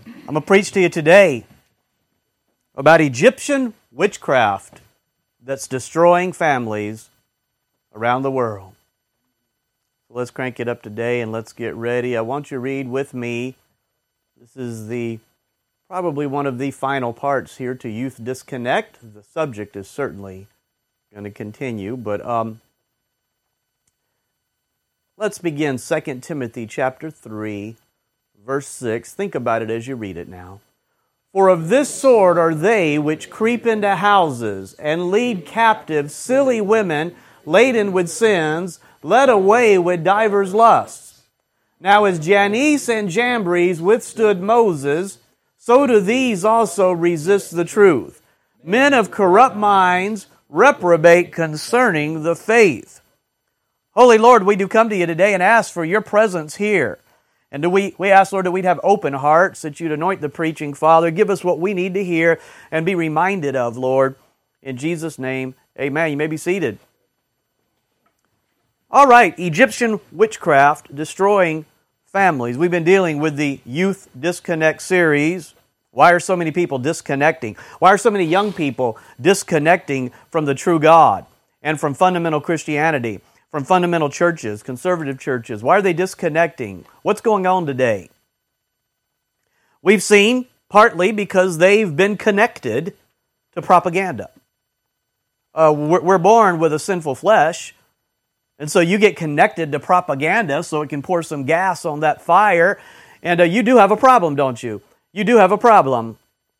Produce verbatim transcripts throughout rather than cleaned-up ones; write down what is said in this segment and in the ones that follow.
I'm going to preach to you today about Egyptian witchcraft that's destroying families around the world. So let's crank it up today and let's get ready. I want you to read with me. This is the probably one of the final parts here to Youth Disconnect. The subject is certainly going to continue, but um, let's begin Second Timothy chapter three, verse six. Think about it as you read it now. For of this sort are they which creep into houses and lead captive silly women laden with sins, led away with divers lusts. Now as Jannes and Jambres withstood Moses, so do these also resist the truth. Men of corrupt minds reprobate concerning the faith. Holy Lord, we do come to you today and ask for your presence here. And do we, we ask, Lord, that we'd have open hearts, that you'd anoint the preaching, Father. Give us what we need to hear and be reminded of, Lord. In Jesus' name, amen. You may be seated. All right, Egyptian witchcraft destroying families. We've been dealing with the Youth Disconnect series. Why are so many people disconnecting? Why are so many young people disconnecting from the true God and from fundamental Christianity? From fundamental churches, conservative churches. Why are they disconnecting? What's going on today? We've seen partly because they've been connected to propaganda. Uh, we're born with a sinful flesh, and so you get connected to propaganda so it can pour some gas on that fire, and uh, you do have a problem, don't you? You do have a problem.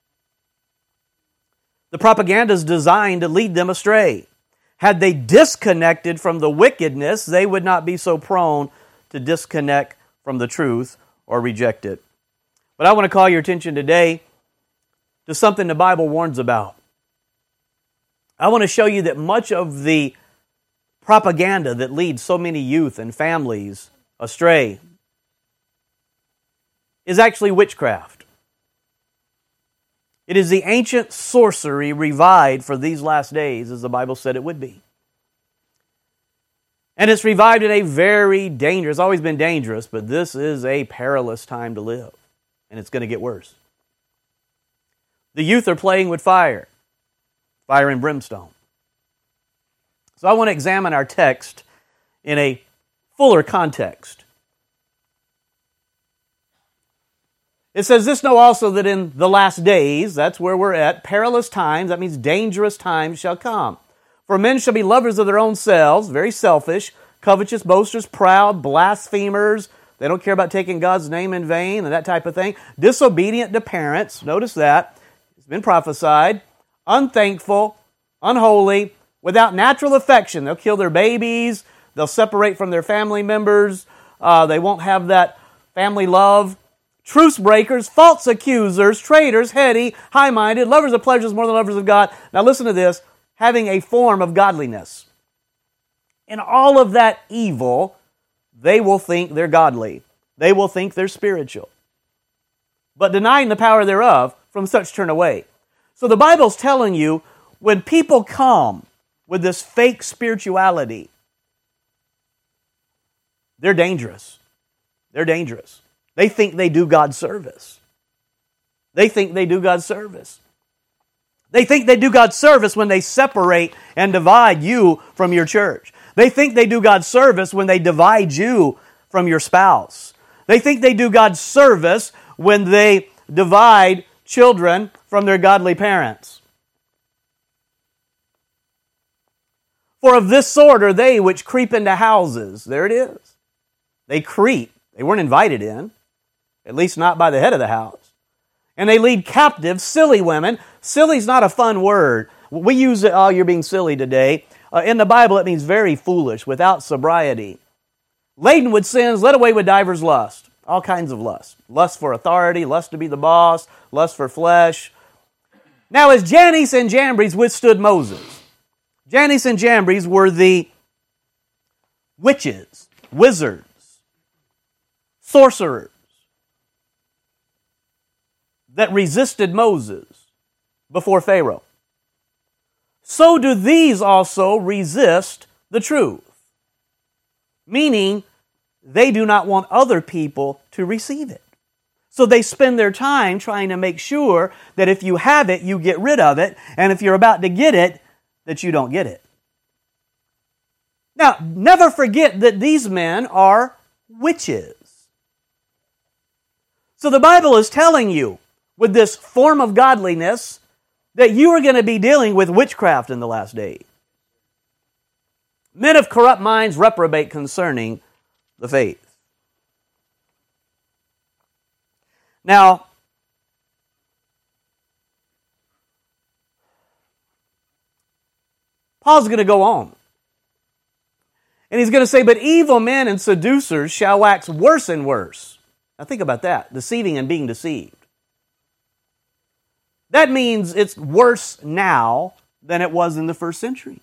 The propaganda is designed to lead them astray. Had they disconnected from the wickedness, they would not be so prone to disconnect from the truth or reject it. But I want to call your attention today to something the Bible warns about. I want to show you that much of the propaganda that leads so many youth and families astray is actually witchcraft. It is the ancient sorcery revived for these last days, as the Bible said it would be. And it's revived in a very dangerous, it's always been dangerous, but this is a perilous time to live. And it's going to get worse. The youth are playing with fire, fire and brimstone. So I want to examine our text in a fuller context. It says, this know also that in the last days, that's where we're at, perilous times, that means dangerous times shall come. For men shall be lovers of their own selves, very selfish, covetous, boasters, proud, blasphemers. They don't care about taking God's name in vain and that type of thing. Disobedient to parents, notice that, it's been prophesied. Unthankful, unholy, without natural affection. They'll kill their babies, they'll separate from their family members, uh, they won't have that family love. Truce breakers, false accusers, traitors, heady, high-minded, lovers of pleasures more than lovers of God. Now listen to this, having a form of godliness. In all of that evil, they will think they're godly. They will think they're spiritual. But denying the power thereof, from such turn away. So the Bible's telling you, when people come with this fake spirituality, they're dangerous. They're dangerous. They think they do God's service. They think they do God's service. They think they do God's service when they separate and divide you from your church. They think they do God's service when they divide you from your spouse. They think they do God's service when they divide children from their godly parents. For of this sort are they which creep into houses. There it is. They creep. They weren't invited in. At least not by the head of the house. And they lead captive silly women. Silly's not a fun word. We use it, oh, you're being silly today. Uh, in the Bible, it means very foolish, without sobriety. Laden with sins, led away with divers lust. All kinds of lust. Lust for authority, lust to be the boss, lust for flesh. Now, as Jannes and Jambres withstood Moses. Jannes and Jambres were the witches, wizards, sorcerers, that resisted Moses before Pharaoh. So do these also resist the truth. Meaning, they do not want other people to receive it. So they spend their time trying to make sure that if you have it, you get rid of it, and if you're about to get it, that you don't get it. Now, never forget that these men are witches. So the Bible is telling you, with this form of godliness, that you are going to be dealing with witchcraft in the last days. Men of corrupt minds reprobate concerning the faith. Now, Paul's going to go on. And he's going to say, but evil men and seducers shall wax worse and worse. Now think about that, deceiving and being deceived. That means it's worse now than it was in the first century.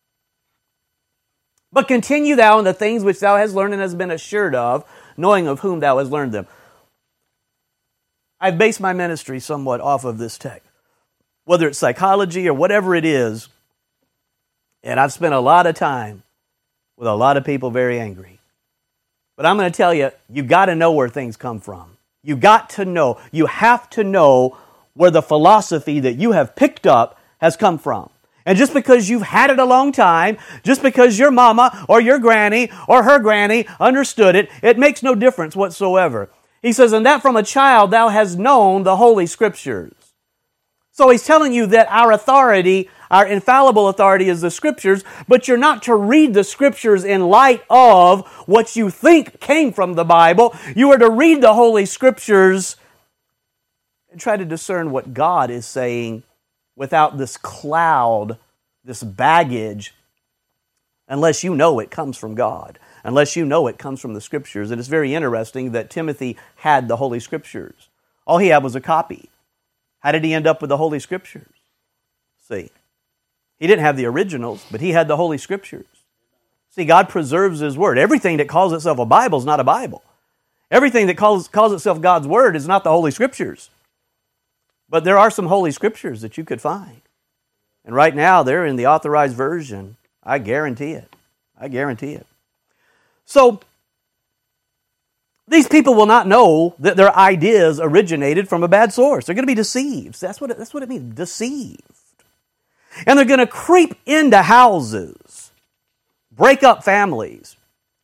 But continue thou in the things which thou hast learned and hast been assured of, knowing of whom thou hast learned them. I've based my ministry somewhat off of this text. Whether it's psychology or whatever it is, and I've spent a lot of time with a lot of people very angry. But I'm going to tell you, you got to know where things come from. You got to know, you have to know where the philosophy that you have picked up has come from. And just because you've had it a long time, just because your mama or your granny or her granny understood it, it makes no difference whatsoever. He says, and that from a child thou hast known the Holy Scriptures. So he's telling you that our authority, our infallible authority is the Scriptures, but you're not to read the Scriptures in light of what you think came from the Bible. You are to read the Holy Scriptures and try to discern what God is saying without this cloud, this baggage, unless you know it comes from God, unless you know it comes from the Scriptures. And it's very interesting that Timothy had the Holy Scriptures. All he had was a copy. How did he end up with the Holy Scriptures? See, he didn't have the originals, but he had the Holy Scriptures. See, God preserves His Word. Everything that calls itself a Bible is not a Bible. Everything that calls, calls itself God's Word is not the Holy Scriptures. But there are some Holy Scriptures that you could find. And right now, they're in the authorized version. I guarantee it. I guarantee it. So, these people will not know that their ideas originated from a bad source. They're going to be deceived. That's what it, that's what it means, deceived. And they're going to creep into houses, break up families,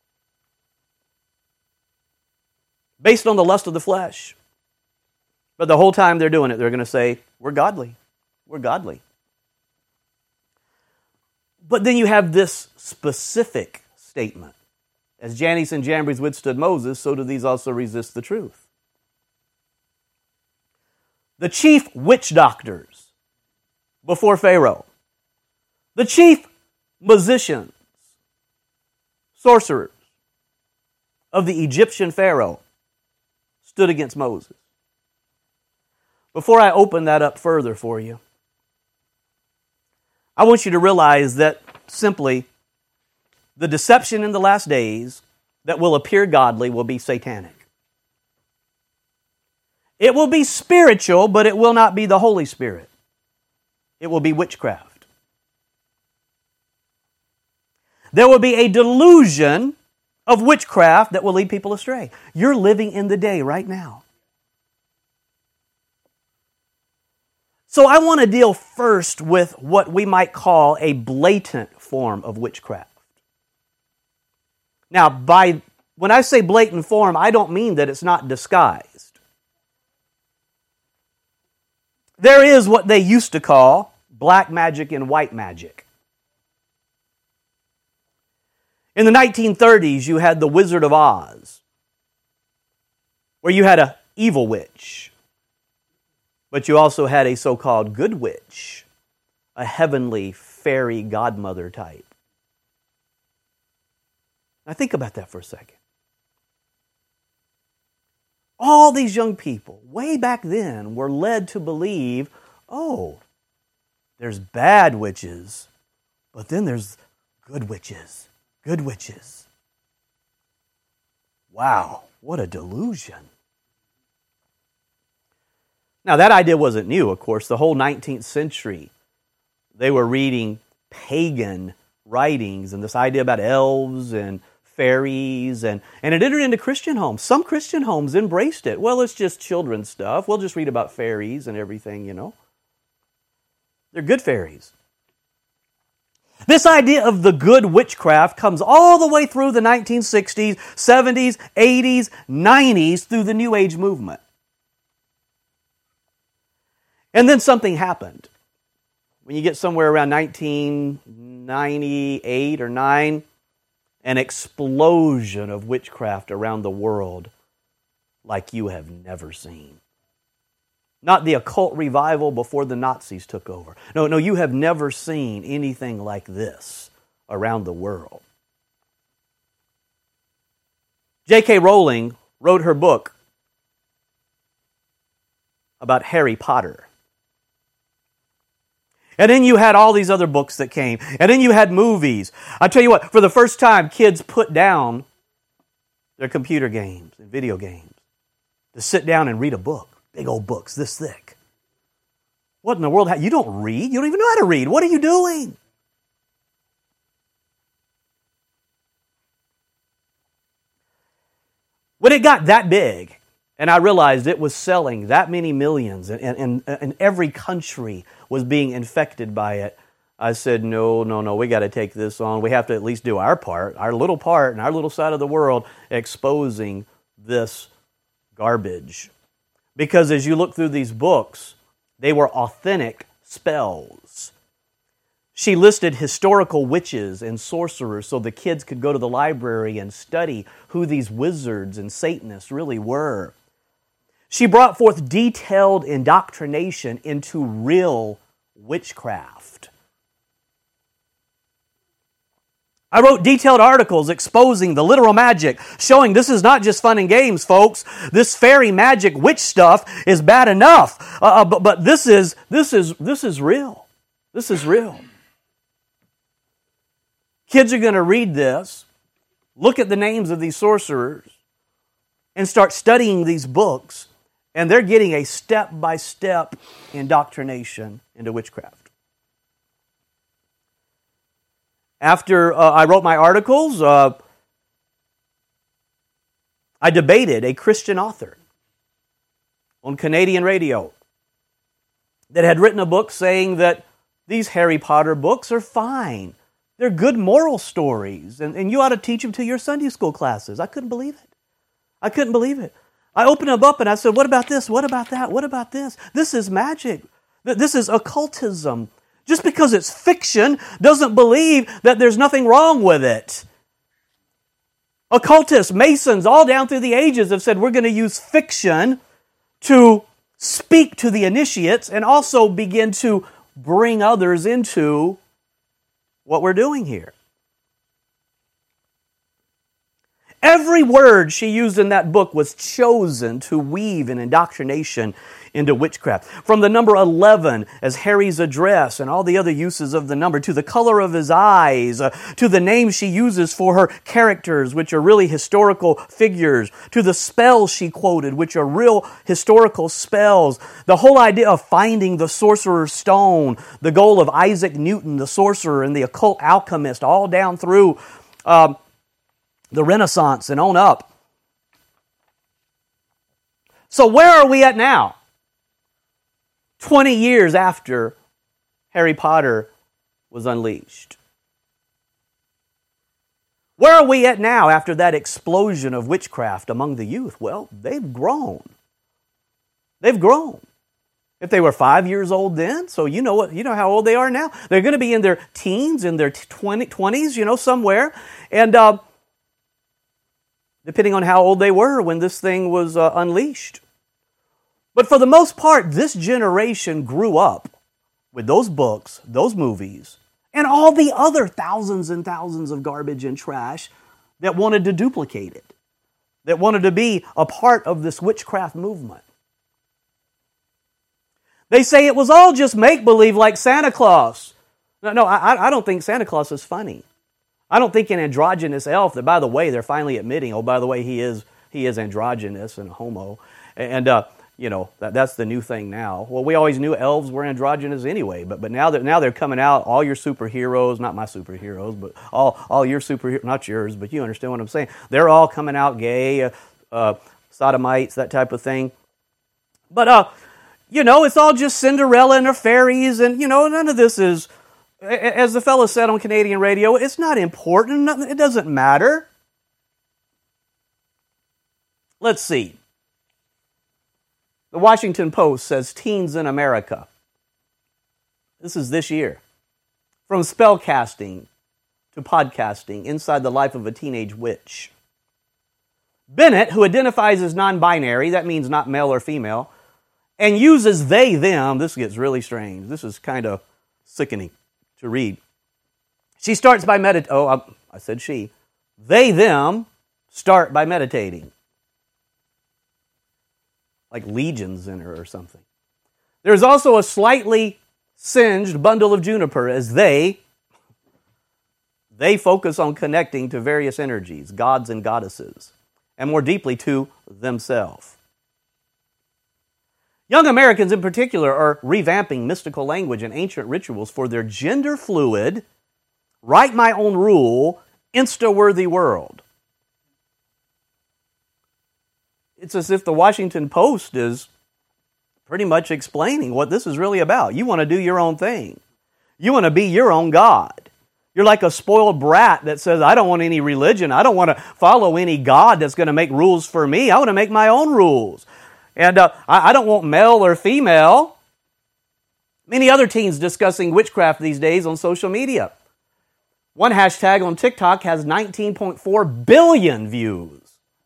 based on the lust of the flesh. But the whole time they're doing it, they're going to say, we're godly. We're godly. But then you have this specific statement. As Jannes and Jambres withstood Moses, so do these also resist the truth. The chief witch doctors before Pharaoh. The chief musicians, sorcerers of the Egyptian Pharaoh stood against Moses. Before I open that up further for you, I want you to realize that simply the deception in the last days that will appear godly will be satanic. It will be spiritual, but it will not be the Holy Spirit. It will be witchcraft. There will be a delusion of witchcraft that will lead people astray. You're living in the day right now. So I want to deal first with what we might call a blatant form of witchcraft. Now, by when I say blatant form, I don't mean that it's not disguised. There is what they used to call black magic and white magic. In the nineteen thirties, you had the Wizard of Oz, where you had an evil witch, but you also had a so-called good witch, a heavenly fairy godmother type. Now think about that for a second. All these young people, way back then, were led to believe, oh, there's bad witches, but then there's good witches, good witches. Wow, what a delusion. Now that idea wasn't new, of course. The whole nineteenth century, they were reading pagan writings and this idea about elves and fairies, and, and it entered into Christian homes. Some Christian homes embraced it. Well, it's just children's stuff. We'll just read about fairies and everything, you know. They're good fairies. This idea of the good witchcraft comes all the way through the nineteen sixties, seventies, eighties, nineties, through the New Age movement. And then something happened. When you get somewhere around nineteen ninety-eight or nine, an explosion of witchcraft around the world like you have never seen. Not the occult revival before the Nazis took over. No, no, you have never seen anything like this around the world. J K Rowling wrote her book about Harry Potter. And then you had all these other books that came. And then you had movies. I tell you what, for the first time, kids put down their computer games and video games to sit down and read a book. Big old books this thick. What in the world? You don't read? You don't even know how to read. What are you doing? When it got that big, and I realized it was selling that many millions, and, and, and every country was being infected by it, I said, no, no, no, we got to take this on. We have to at least do our part, our little part in our little side of the world, exposing this garbage. Because as you look through these books, they were authentic spells. She listed historical witches and sorcerers so the kids could go to the library and study who these wizards and Satanists really were. She brought forth detailed indoctrination into real witchcraft. I wrote detailed articles exposing the literal magic, showing this is not just fun and games, folks. This fairy magic witch stuff is bad enough, uh, but, but this is this is this is real. This is real. Kids are going to read this, look at the names of these sorcerers, and start studying these books, and they're getting a step-by-step indoctrination into witchcraft. After uh, I wrote my articles, uh, I debated a Christian author on Canadian radio that had written a book saying that these Harry Potter books are fine. They're good moral stories, and, and you ought to teach them to your Sunday school classes. I couldn't believe it. I couldn't believe it. I opened them up and I said, what about this? What about that? What about this? This is magic. This is occultism. Just because it's fiction doesn't believe that there's nothing wrong with it. Occultists, Masons, all down through the ages have said we're going to use fiction to speak to the initiates and also begin to bring others into what we're doing here. Every word she used in that book was chosen to weave an indoctrination into witchcraft. From the number eleven as Harry's address and all the other uses of the number, to the color of his eyes, uh, to the names she uses for her characters, which are really historical figures, to the spells she quoted, which are real historical spells. The whole idea of finding the sorcerer's stone, the goal of Isaac Newton, the sorcerer, and the occult alchemist, all down through uh, the Renaissance and on up. So where are we at now? twenty years after Harry Potter was unleashed. Where are we at now after that explosion of witchcraft among the youth? Well, they've grown. They've grown. If they were five years old then, so you know what, you know how old they are now. They're going to be in their teens, in their twenties, you know, somewhere. And uh, depending on how old they were when this thing was uh, unleashed. But for the most part, this generation grew up with those books, those movies, and all the other thousands and thousands of garbage and trash that wanted to duplicate it, that wanted to be a part of this witchcraft movement. They say it was all just make-believe like Santa Claus. No, no, I, I don't think Santa Claus is funny. I don't think an androgynous elf, that by the way, they're finally admitting, oh, by the way, he is he is androgynous and a homo. And uh, you know, that, that's the new thing now. Well, we always knew elves were androgynous anyway, but but now that now they're coming out, all your superheroes, not my superheroes, but all all your superheroes, not yours, but you understand what I'm saying. They're all coming out gay, uh, uh, sodomites, that type of thing. But uh, you know, it's all just Cinderella and her fairies, and you know, none of this is, as the fellow said on Canadian radio, it's not important. It doesn't matter. Let's see. The Washington Post says teens in America. This is this year. From spellcasting to podcasting inside the life of a teenage witch. Bennett, who identifies as non-binary, that means not male or female, and uses they, them, this gets really strange. This is kind of sickening to read. She starts by meditating. Oh, I, I said she. They, them start by meditating. Like legions in her or something. There's also a slightly singed bundle of juniper as they, they focus on connecting to various energies, gods and goddesses, and more deeply to themselves. Young Americans in particular are revamping mystical language and ancient rituals for their gender-fluid, write my own rule, Insta-worthy world. It's as if the Washington Post is pretty much explaining what this is really about. You want to do your own thing. You want to be your own God. You're like a spoiled brat that says, I don't want any religion. I don't want to follow any God that's going to make rules for me. I want to make my own rules. And uh, I, I don't want male or female. Many other teens discussing witchcraft these days on social media. One hashtag on TikTok has nineteen point four billion views.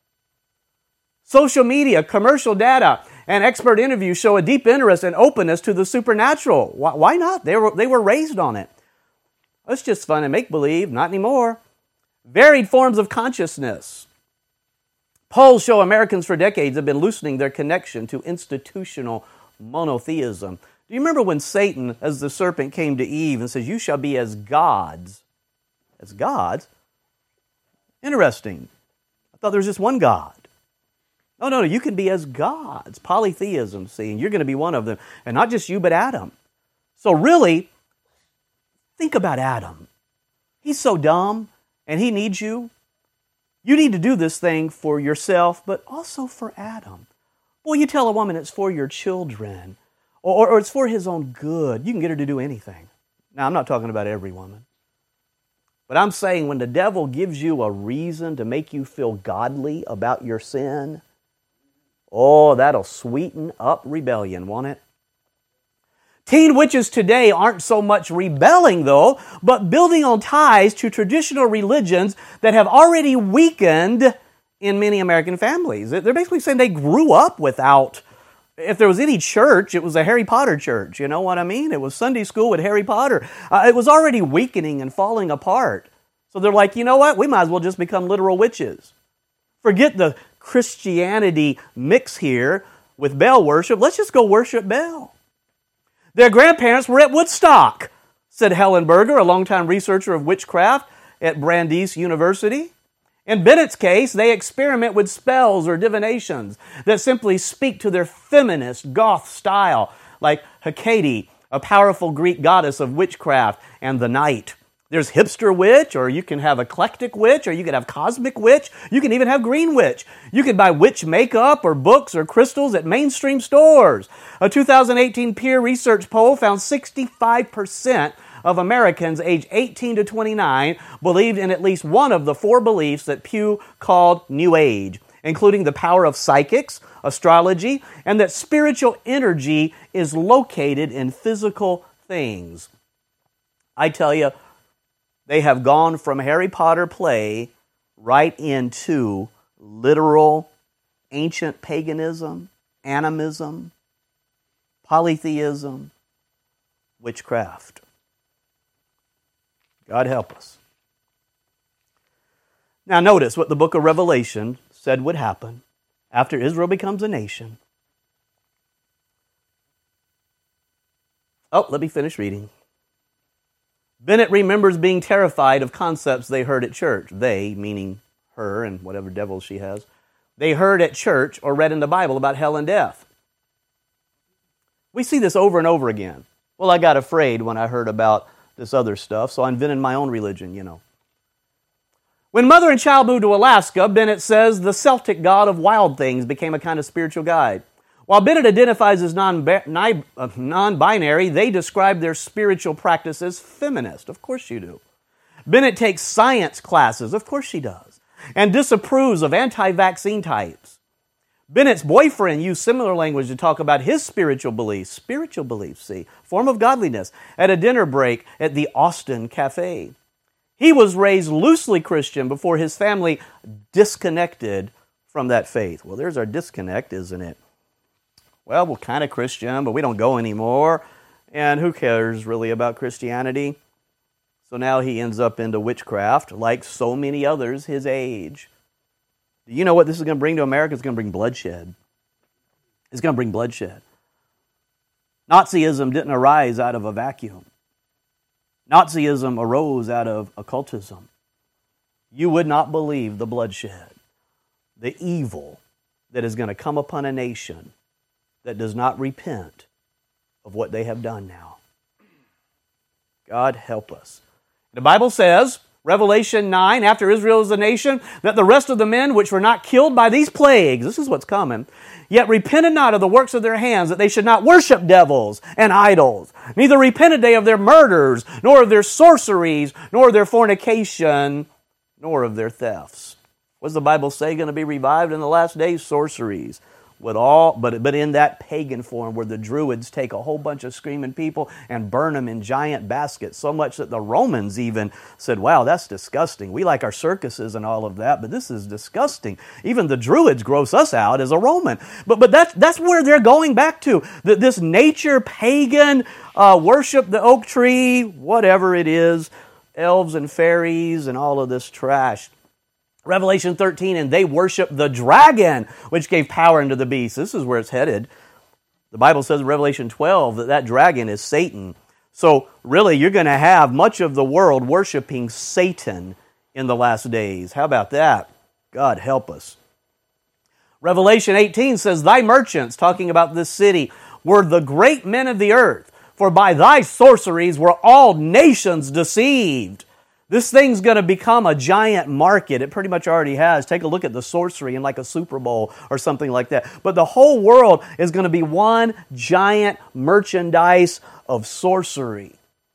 Social media, commercial data, and expert interviews show a deep interest and openness to the supernatural. Why, why not? They were, they were raised on it. It's just fun and make-believe. Not anymore. Varied forms of consciousness. Polls show Americans for decades have been loosening their connection to institutional monotheism. Do you remember when Satan, as the serpent, came to Eve and says, you shall be as gods? As gods? Interesting. I thought there was just one God. No, no, no, you can be as gods. Polytheism, see, and you're going to be one of them. And not just you, but Adam. So really, think about Adam. He's so dumb, and he needs you. You need to do this thing for yourself, but also for Adam. Boy, you tell a woman it's for your children, or, or it's for his own good. You can get her to do anything. Now, I'm not talking about every woman. But I'm saying when the devil gives you a reason to make you feel godly about your sin, oh, that'll sweeten up rebellion, won't it? Teen witches today aren't so much rebelling, though, but building on ties to traditional religions that have already weakened in many American families. They're basically saying they grew up without, if there was any church, it was a Harry Potter church, you know what I mean? It was Sunday school with Harry Potter. Uh, it was already weakening and falling apart. So they're like, you know what? We might as well just become literal witches. Forget the Christianity mix here with Baal worship. Let's just go worship Baal. Their grandparents were at Woodstock, said Helen Berger, a longtime researcher of witchcraft at Brandeis University. In Bennett's case, they experiment with spells or divinations that simply speak to their feminist goth style, like Hecate, a powerful Greek goddess of witchcraft, and the night. There's hipster witch, or you can have eclectic witch, or you can have cosmic witch. You can even have green witch. You can buy witch makeup or books or crystals at mainstream stores. A two thousand eighteen Pew Research poll found sixty-five percent of Americans aged eighteen to twenty-nine believed in at least one of the four beliefs that Pew called New Age, including the power of psychics, astrology, and that spiritual energy is located in physical things. I tell you, they have gone from Harry Potter play right into literal ancient paganism, animism, polytheism, witchcraft. God help us. Now notice what the book of Revelation said would happen after Israel becomes a nation. Oh, let me finish reading. Bennett remembers being terrified of concepts they heard at church. They, meaning her and whatever devils she has. They heard at church or read in the Bible about hell and death. We see this over and over again. Well, I got afraid when I heard about this other stuff, so I invented my own religion, you know. When mother and child moved to Alaska, Bennett says the Celtic god of wild things became a kind of spiritual guide. While Bennett identifies as non-binary, they describe their spiritual practice as feminist. Of course you do. Bennett takes science classes. Of course she does. And disapproves of anti-vaccine types. Bennett's boyfriend used similar language to talk about his spiritual beliefs. Spiritual beliefs, see, form of godliness, at a dinner break at the Austin Cafe. He was raised loosely Christian before his family disconnected from that faith. Well, there's our disconnect, isn't it? Well, we're kind of Christian, but we don't go anymore. And who cares really about Christianity? So now he ends up into witchcraft, like so many others his age. Do you know what this is going to bring to America? It's going to bring bloodshed. It's going to bring bloodshed. Nazism didn't arise out of a vacuum. Nazism arose out of occultism. You would not believe the bloodshed, the evil that is going to come upon a nation that does not repent of what they have done now. God help us. The Bible says, Revelation nine, after Israel is a nation, that the rest of the men which were not killed by these plagues, this is what's coming, yet repented not of the works of their hands, that they should not worship devils and idols, neither repented they of their murders, nor of their sorceries, nor of their fornication, nor of their thefts. What's the Bible say going to be revived in the last days? Sorceries. With all, but, but in that pagan form where the Druids take a whole bunch of screaming people and burn them in giant baskets, so much that the Romans even said, wow, that's disgusting. We like our circuses and all of that, but this is disgusting. Even the Druids gross us out as a Roman. But but that's, that's where they're going back to. The, this nature pagan uh, worship, the oak tree, whatever it is, elves and fairies and all of this trash. Revelation thirteen, and they worship the dragon, which gave power unto the beast. This is where it's headed. The Bible says in Revelation twelve that that dragon is Satan. So really, you're going to have much of the world worshiping Satan in the last days. How about that? God help us. Revelation eighteen says, thy merchants, talking about this city, were the great men of the earth, for by thy sorceries were all nations deceived. This thing's going to become a giant market. It pretty much already has. Take a look at the sorcery in like a Super Bowl or something like that. But the whole world is going to be one giant merchandise of sorcery.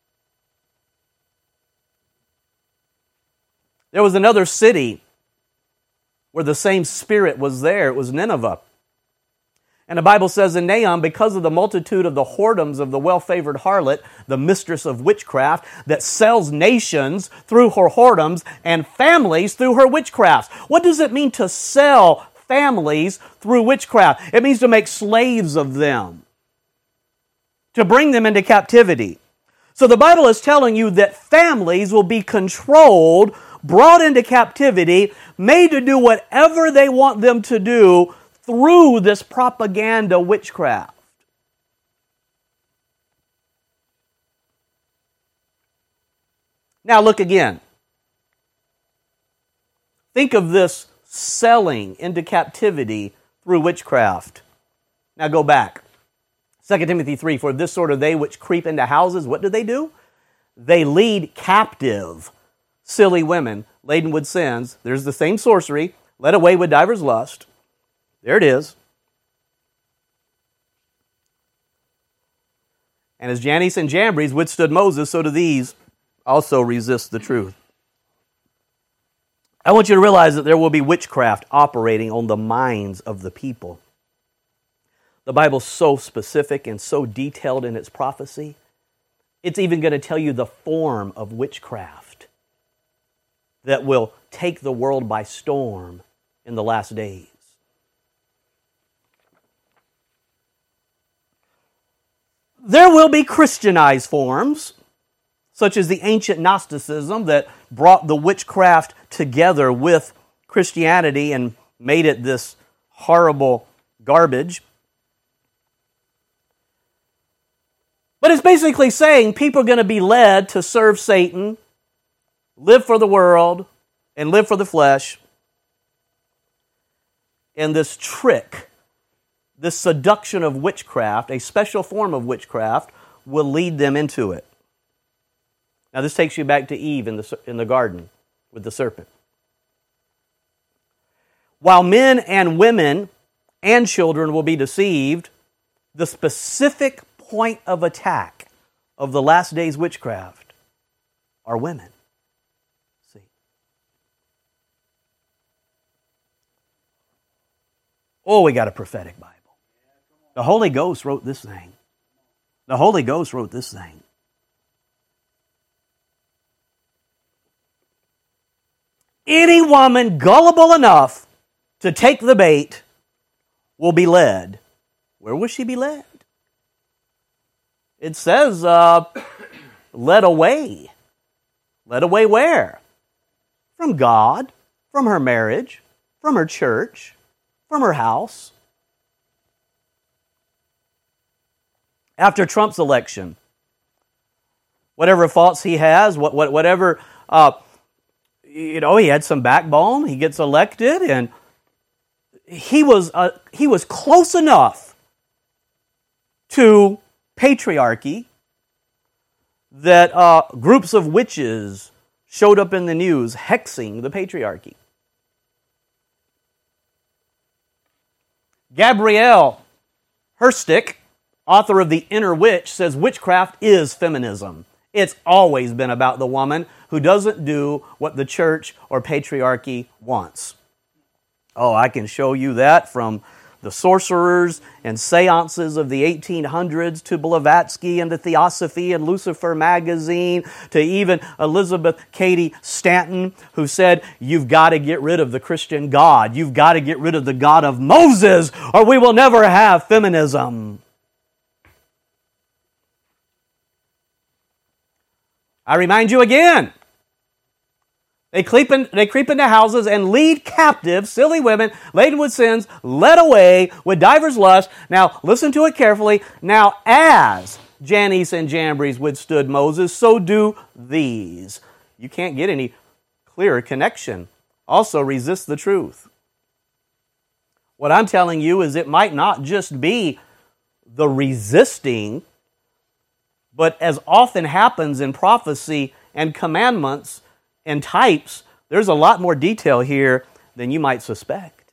There was another city where the same spirit was there. It was Nineveh. And the Bible says in Nahum, because of the multitude of the whoredoms of the well-favored harlot, the mistress of witchcraft, that sells nations through her whoredoms and families through her witchcraft. What does it mean to sell families through witchcraft? It means to make slaves of them, to bring them into captivity. So the Bible is telling you that families will be controlled, brought into captivity, made to do whatever they want them to do through this propaganda witchcraft. Now look again. Think of this selling into captivity through witchcraft. Now go back. Second Timothy three, for this sort of they which creep into houses, what do they do? They lead captive silly women laden with sins. There's the same sorcery, led away with divers lust. There it is. And as Jannes and Jambres withstood Moses, so do these also resist the truth. I want you to realize that there will be witchcraft operating on the minds of the people. The Bible's so specific and so detailed in its prophecy. It's even going to tell you the form of witchcraft that will take the world by storm in the last days. There will be Christianized forms, such as the ancient Gnosticism that brought the witchcraft together with Christianity and made it this horrible garbage. But it's basically saying people are going to be led to serve Satan, live for the world, and live for the flesh. And this trick the seduction of witchcraft, a special form of witchcraft, will lead them into it. Now this takes you back to Eve in the, in the garden with the serpent. While men and women and children will be deceived, the specific point of attack of the last days witchcraft are women. See. Oh, we got a prophetic Bible. The Holy Ghost wrote this thing. The Holy Ghost wrote this thing. Any woman gullible enough to take the bait will be led. Where will she be led? It says, uh, led away. Led away where? From God, from her marriage, from her church, from her house. After Trump's election, whatever faults he has, what, what, whatever, uh, you know, he had some backbone, he gets elected, and he was uh, he was close enough to patriarchy that uh, groups of witches showed up in the news hexing the patriarchy. Gabrielle Herstick, author of The Inner Witch, says witchcraft is feminism. It's always been about the woman who doesn't do what the church or patriarchy wants. Oh, I can show you that from the sorcerers and seances of the eighteen hundreds to Blavatsky and the Theosophy and Lucifer magazine to even Elizabeth Cady Stanton, who said, you've got to get rid of the Christian God. You've got to get rid of the God of Moses, or we will never have feminism. I remind you again, they creep, in, they creep into houses and lead captive silly women laden with sins, led away with divers lusts. Now, listen to it carefully. Now, as Jannes and Jambres withstood Moses, so do these. You can't get any clearer connection. Also, resist the truth. What I'm telling you is it might not just be the resisting, but as often happens in prophecy and commandments and types, there's a lot more detail here than you might suspect.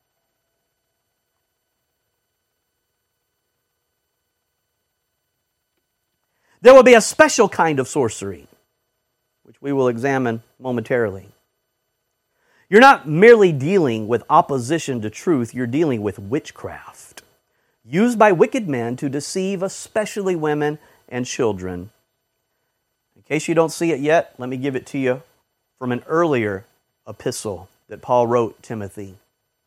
There will be a special kind of sorcery, which we will examine momentarily. You're not merely dealing with opposition to truth, you're dealing with witchcraft, used by wicked men to deceive especially women and children. In case you don't see it yet, let me give it to you from an earlier epistle that Paul wrote Timothy.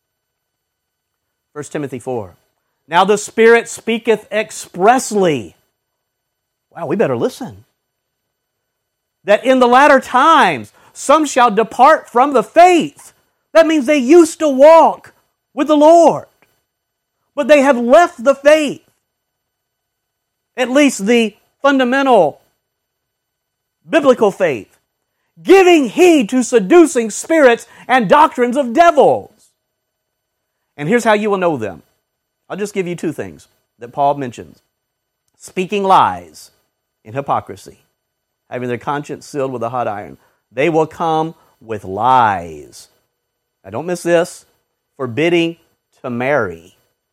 First Timothy four. Now the Spirit speaketh expressly. Wow, we better listen. That in the latter times some shall depart from the faith. That means they used to walk with the Lord, but they have left the faith. At least the fundamental biblical faith, giving heed to seducing spirits and doctrines of devils. And here's how you will know them. I'll just give you two things that Paul mentions. Speaking lies and hypocrisy, having their conscience sealed with a hot iron. They will come with lies. Now don't miss this. Forbidding to marry.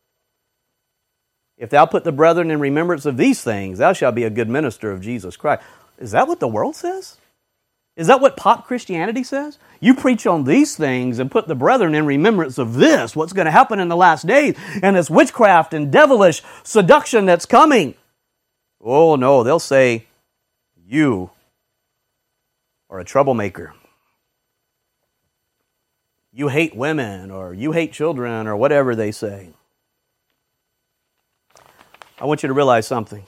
If thou put the brethren in remembrance of these things, thou shalt be a good minister of Jesus Christ. Is that what the world says? Is that what pop Christianity says? You preach on these things and put the brethren in remembrance of this, what's going to happen in the last days, and this witchcraft and devilish seduction that's coming. Oh no, they'll say, you are a troublemaker. You hate women, or you hate children, or whatever they say. I want you to realize something.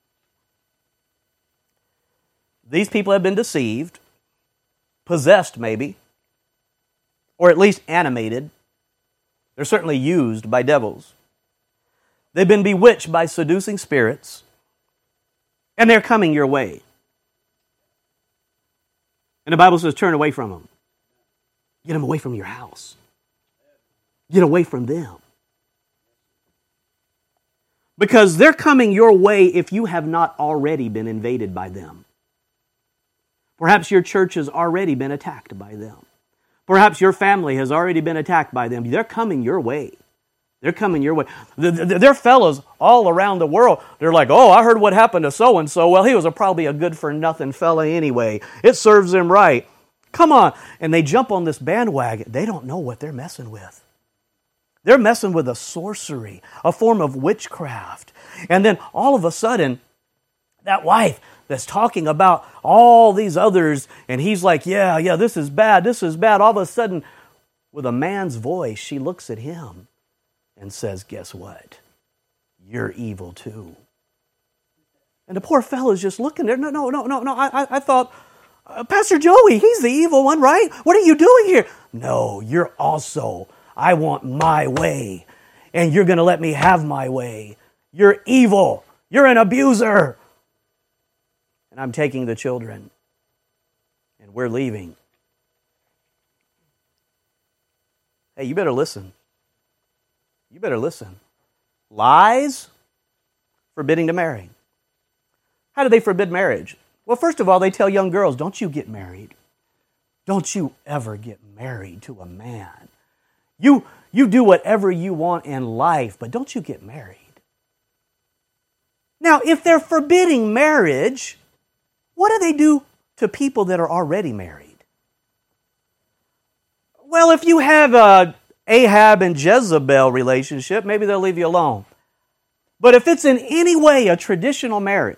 These people have been deceived, possessed maybe, or at least animated. They're certainly used by devils. They've been bewitched by seducing spirits, and they're coming your way. And the Bible says, turn away from them. Get them away from your house. Get away from them. Because they're coming your way if you have not already been invaded by them. Perhaps your church has already been attacked by them. Perhaps your family has already been attacked by them. They're coming your way. They're coming your way. They're fellows all around the world. They're like, oh, I heard what happened to so-and-so. Well, he was a, probably a good-for-nothing fella anyway. It serves him right. Come on. And they jump on this bandwagon. They don't know what they're messing with. They're messing with a sorcery, a form of witchcraft. And then all of a sudden, that wife that's talking about all these others, and he's like, yeah, yeah, this is bad, this is bad. All of a sudden, with a man's voice, she looks at him and says, guess what? You're evil too. And the poor fellow's just looking there. No, no, no, no, no. I, I, I thought, uh, Pastor Joey, he's the evil one, right? What are you doing here? No, you're also... I want my way, and you're going to let me have my way. You're evil. You're an abuser. And I'm taking the children, and we're leaving. Hey, you better listen. You better listen. Lies, forbidding to marry. How do they forbid marriage? Well, first of all, they tell young girls, don't you get married. Don't you ever get married to a man. You, you do whatever you want in life, but don't you get married. Now, if they're forbidding marriage, what do they do to people that are already married? Well, if you have a Ahab and Jezebel relationship, maybe they'll leave you alone. But if it's in any way a traditional marriage,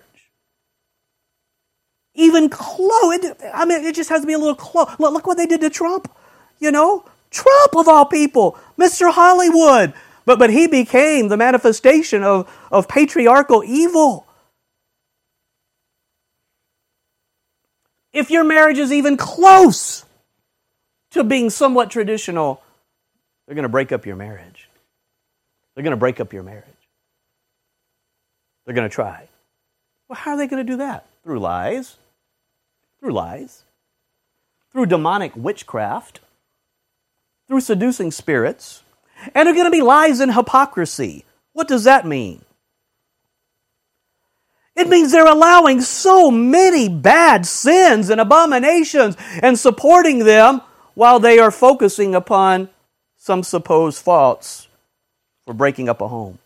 even close, I mean, it just has to be a little close. Look, look what they did to Trump, you know? Trump, of all people, Mister Hollywood. But, but he became the manifestation of, of patriarchal evil. If your marriage is even close to being somewhat traditional, they're going to break up your marriage. They're going to break up your marriage. They're going to try. Well, how are they going to do that? Through lies. Through lies. Through demonic witchcraft. Through seducing spirits, and they're going to be lies and hypocrisy. What does that mean? It means they're allowing so many bad sins and abominations and supporting them while they are focusing upon some supposed faults for breaking up a home.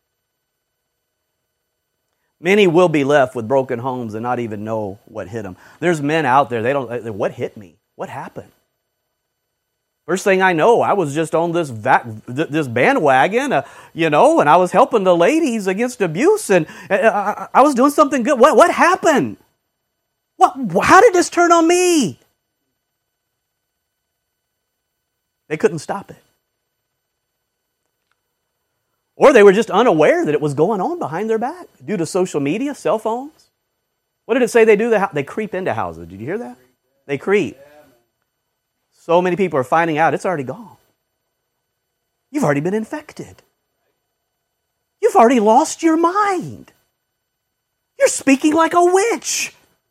Many will be left with broken homes and not even know what hit them. There's men out there, they don't, what hit me? What happened? First thing I know, I was just on this va- this bandwagon, uh, you know, and I was helping the ladies against abuse, and uh, I, I was doing something good. What what happened? What? How did this turn on me? They couldn't stop it. Or they were just unaware that it was going on behind their back due to social media, cell phones. What did it say they do? They creep into houses. Did you hear that? They creep. So many people are finding out it's already gone. You've already been infected. You've already lost your mind. You're speaking like a witch.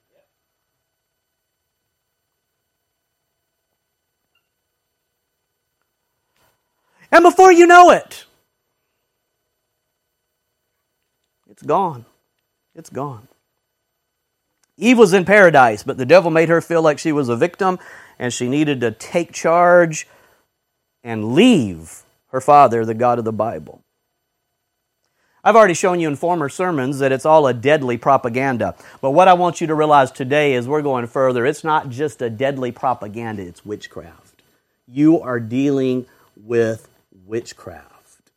And before you know it, it's gone. It's gone. Eve was in paradise, but the devil made her feel like she was a victim and she needed to take charge and leave her father, the God of the Bible. I've already shown you in former sermons that it's all a deadly propaganda. But what I want you to realize today is we're going further. It's not just a deadly propaganda, it's witchcraft. You are dealing with witchcraft.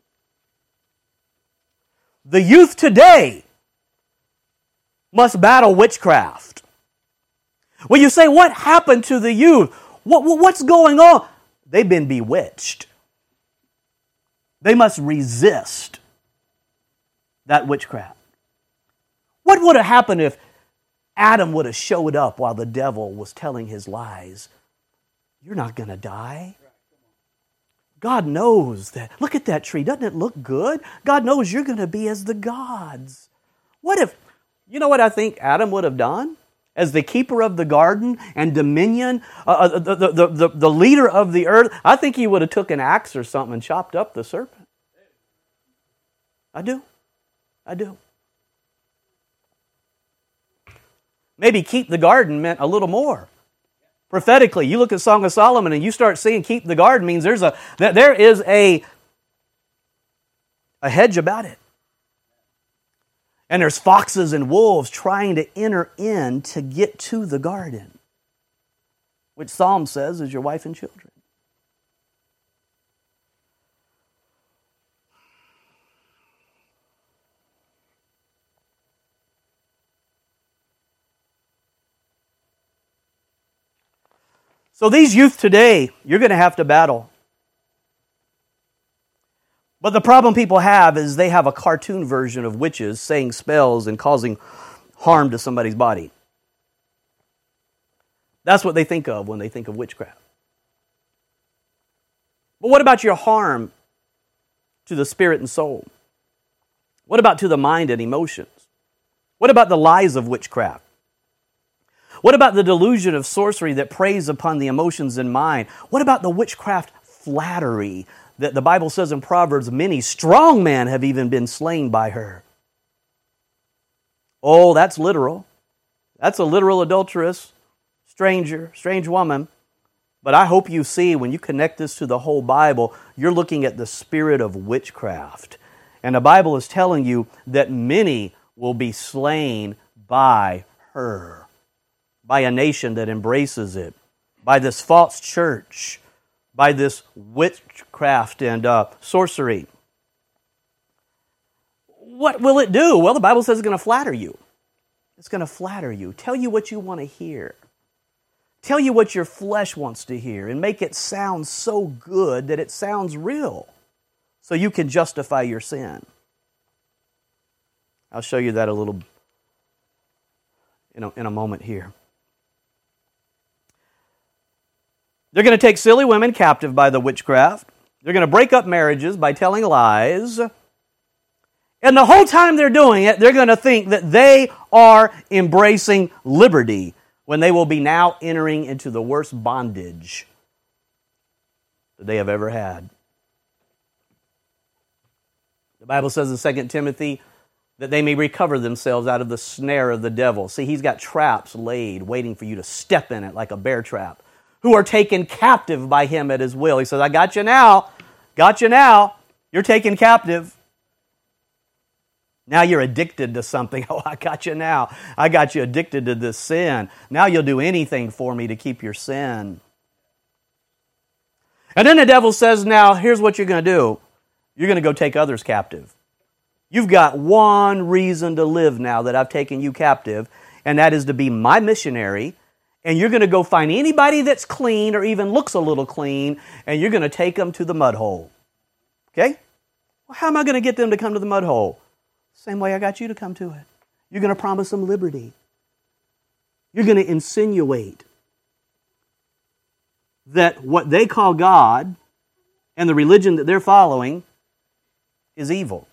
The youth today must battle witchcraft. Well, you say, what happened to the youth? What, what's going on? They've been bewitched. They must resist that witchcraft. What would have happened if Adam would have showed up while the devil was telling his lies? You're not going to die. God knows that. Look at that tree. Doesn't it look good? God knows you're going to be as the gods. What if, you know what I think Adam would have done? As the keeper of the garden and dominion, uh, the, the, the, the leader of the earth, I think he would have took an axe or something and chopped up the serpent. I do. I do. Maybe keep the garden meant a little more. Prophetically, you look at Song of Solomon and you start seeing keep the garden means there's a that there is a, a hedge about it. And there's foxes and wolves trying to enter in to get to the garden, which Psalm says is your wife and children. So these youth today, you're going to have to battle. But the problem people have is they have a cartoon version of witches saying spells and causing harm to somebody's body. That's what they think of when they think of witchcraft. But what about your harm to the spirit and soul? What about to the mind and emotions? What about the lies of witchcraft? What about the delusion of sorcery that preys upon the emotions and mind? What about the witchcraft flattery that the Bible says in Proverbs, many strong men have even been slain by her? Oh, that's literal. That's a literal adulteress, stranger, strange woman. But I hope you see when you connect this to the whole Bible, you're looking at the spirit of witchcraft. And the Bible is telling you that many will be slain by her, by a nation that embraces it, by this false church, by this witchcraft and uh, sorcery. What will it do? Well, the Bible says it's going to flatter you. It's going to flatter you, tell you what you want to hear, tell you what your flesh wants to hear, and make it sound so good that it sounds real, so you can justify your sin. I'll show you that a little in a, in a moment here. They're going to take silly women captive by the witchcraft. They're going to break up marriages by telling lies. And the whole time they're doing it, they're going to think that they are embracing liberty when they will be now entering into the worst bondage that they have ever had. The Bible says in Second Timothy that they may recover themselves out of the snare of the devil. See, he's got traps laid, waiting for you to step in it like a bear trap, who are taken captive by him at his will. He says, I got you now. Got you now. You're taken captive. Now you're addicted to something. Oh, I got you now. I got you addicted to this sin. Now you'll do anything for me to keep your sin. And then the devil says, now, here's what you're going to do. You're going to go take others captive. You've got one reason to live now that I've taken you captive, and that is to be my missionary. And you're going to go find anybody that's clean or even looks a little clean, and you're going to take them to the mud hole. Okay? Well, how am I going to get them to come to the mud hole? Same way I got you to come to it. You're going to promise them liberty. You're going to insinuate that what they call God and the religion that they're following is evil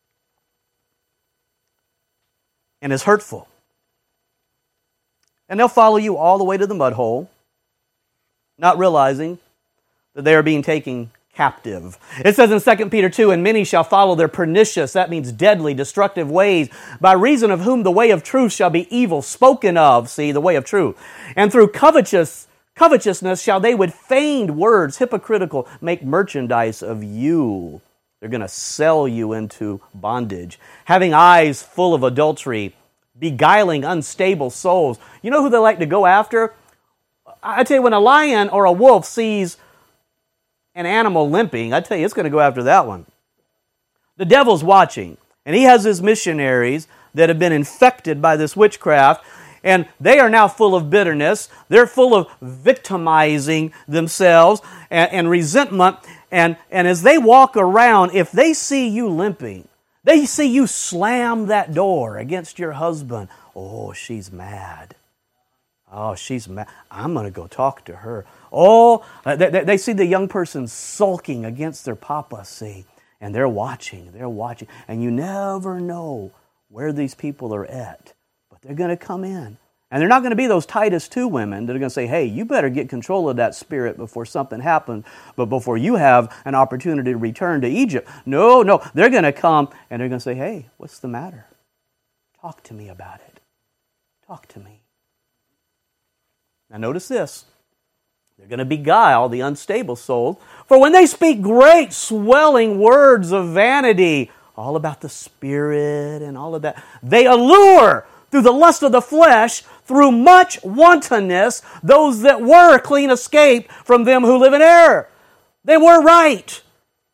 and is hurtful. And they'll follow you all the way to the mud hole, not realizing that they are being taken captive. It says in Second Peter two, and many shall follow their pernicious, that means deadly, destructive ways, by reason of whom the way of truth shall be evil spoken of, see, the way of truth. And through covetous, covetousness shall they with feigned words, hypocritical, make merchandise of you. They're going to sell you into bondage. Having eyes full of adultery, beguiling unstable souls. You know who they like to go after? I tell you, when a lion or a wolf sees an animal limping, I tell you, it's going to go after that one. The devil's watching, and he has his missionaries that have been infected by this witchcraft, and they are now full of bitterness. They're full of victimizing themselves and, and resentment, and, and as they walk around, if they see you limping, they see you slam that door against your husband. Oh, she's mad. Oh, she's mad. I'm going to go talk to her. Oh, they, they see the young person sulking against their papa, see, and they're watching, they're watching. And you never know where these people are at. But they're going to come in, And they're not going to be those Titus two women that are going to say, hey, you better get control of that spirit before something happens, but before you have an opportunity to return to Egypt. No, no, they're going to come and they're going to say, hey, what's the matter? Talk to me about it. Talk to me. Now notice this. They're going to beguile the unstable soul. For when they speak great swelling words of vanity, all about the spirit and all of that, they allure through the lust of the flesh, through much wantonness, those that were clean escaped from them who live in error. They were right.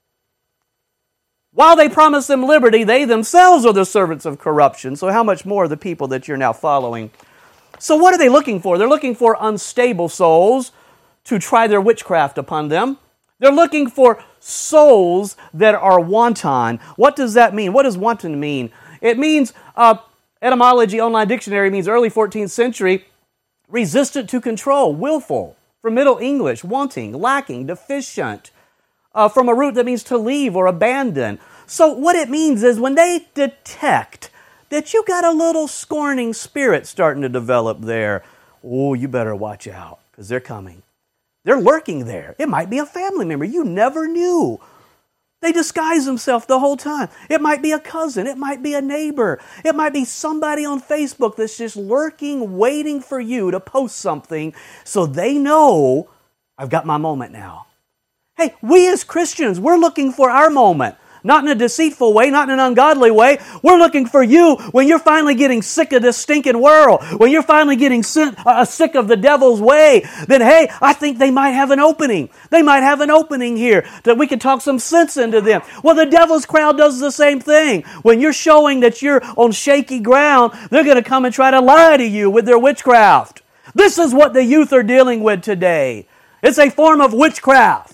While they promise them liberty, they themselves are the servants of corruption. So how much more the people that you're now following? So what are they looking for? They're looking for unstable souls to try their witchcraft upon them. They're looking for souls that are wanton. What does that mean? What does wanton mean? It means, uh, etymology online dictionary means early fourteenth century, resistant to control, willful. From Middle English, wanting, lacking, deficient. Uh, from a root that means to leave or abandon. So what it means is when they detect that you got a little scorning spirit starting to develop there, oh, you better watch out because they're coming. They're lurking there. It might be a family member. You never knew. They disguise themselves the whole time. It might be a cousin. It might be a neighbor. It might be somebody on Facebook that's just lurking, waiting for you to post something so they know, I've got my moment now. Hey, we as Christians, we're looking for our moment. Not in a deceitful way, not in an ungodly way. We're looking for you when you're finally getting sick of this stinking world, when you're finally getting uh, sick of the devil's way, then hey, I think they might have an opening. They might have an opening here that we can talk some sense into them. Well, the devil's crowd does the same thing. When you're showing that you're on shaky ground, they're going to come and try to lie to you with their witchcraft. This is what the youth are dealing with today. It's a form of witchcraft.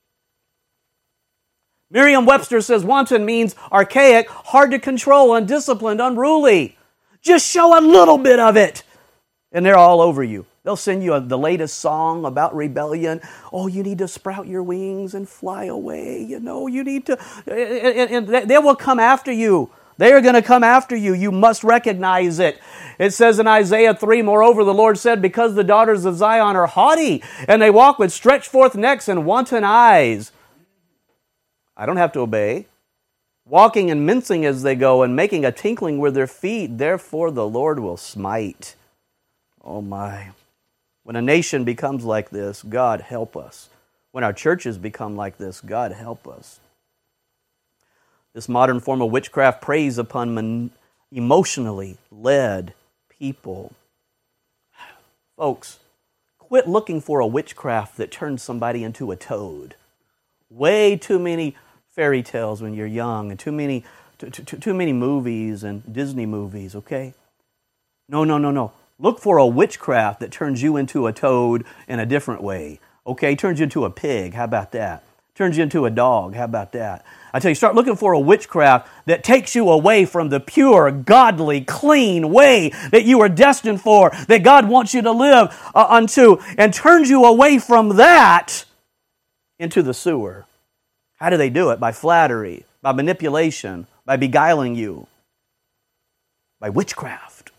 Merriam-Webster says wanton means archaic, hard to control, undisciplined, unruly. Just show a little bit of it, and they're all over you. They'll send you a, the latest song about rebellion. Oh, you need to sprout your wings and fly away. You know, you need to... And, and they will come after you. They are going to come after you. You must recognize it. It says in Isaiah three, moreover, the Lord said, because the daughters of Zion are haughty, and they walk with stretched forth necks and wanton eyes... I don't have to obey. Walking and mincing as they go and making a tinkling with their feet, therefore the Lord will smite. Oh my. When a nation becomes like this, God help us. When our churches become like this, God help us. This modern form of witchcraft preys upon man- emotionally led people. Folks, quit looking for a witchcraft that turns somebody into a toad. Way too many fairy tales when you're young, and too many, too, too, too many movies and Disney movies, okay? No, no, no, no. Look for a witchcraft that turns you into a toad in a different way, okay? Turns you into a pig, how about that? Turns you into a dog, how about that? I tell you, start looking for a witchcraft that takes you away from the pure, godly, clean way that you are destined for, that God wants you to live uh, unto, and turns you away from that into the sewer. How do they do it? By flattery, by manipulation, by beguiling you, by witchcraft.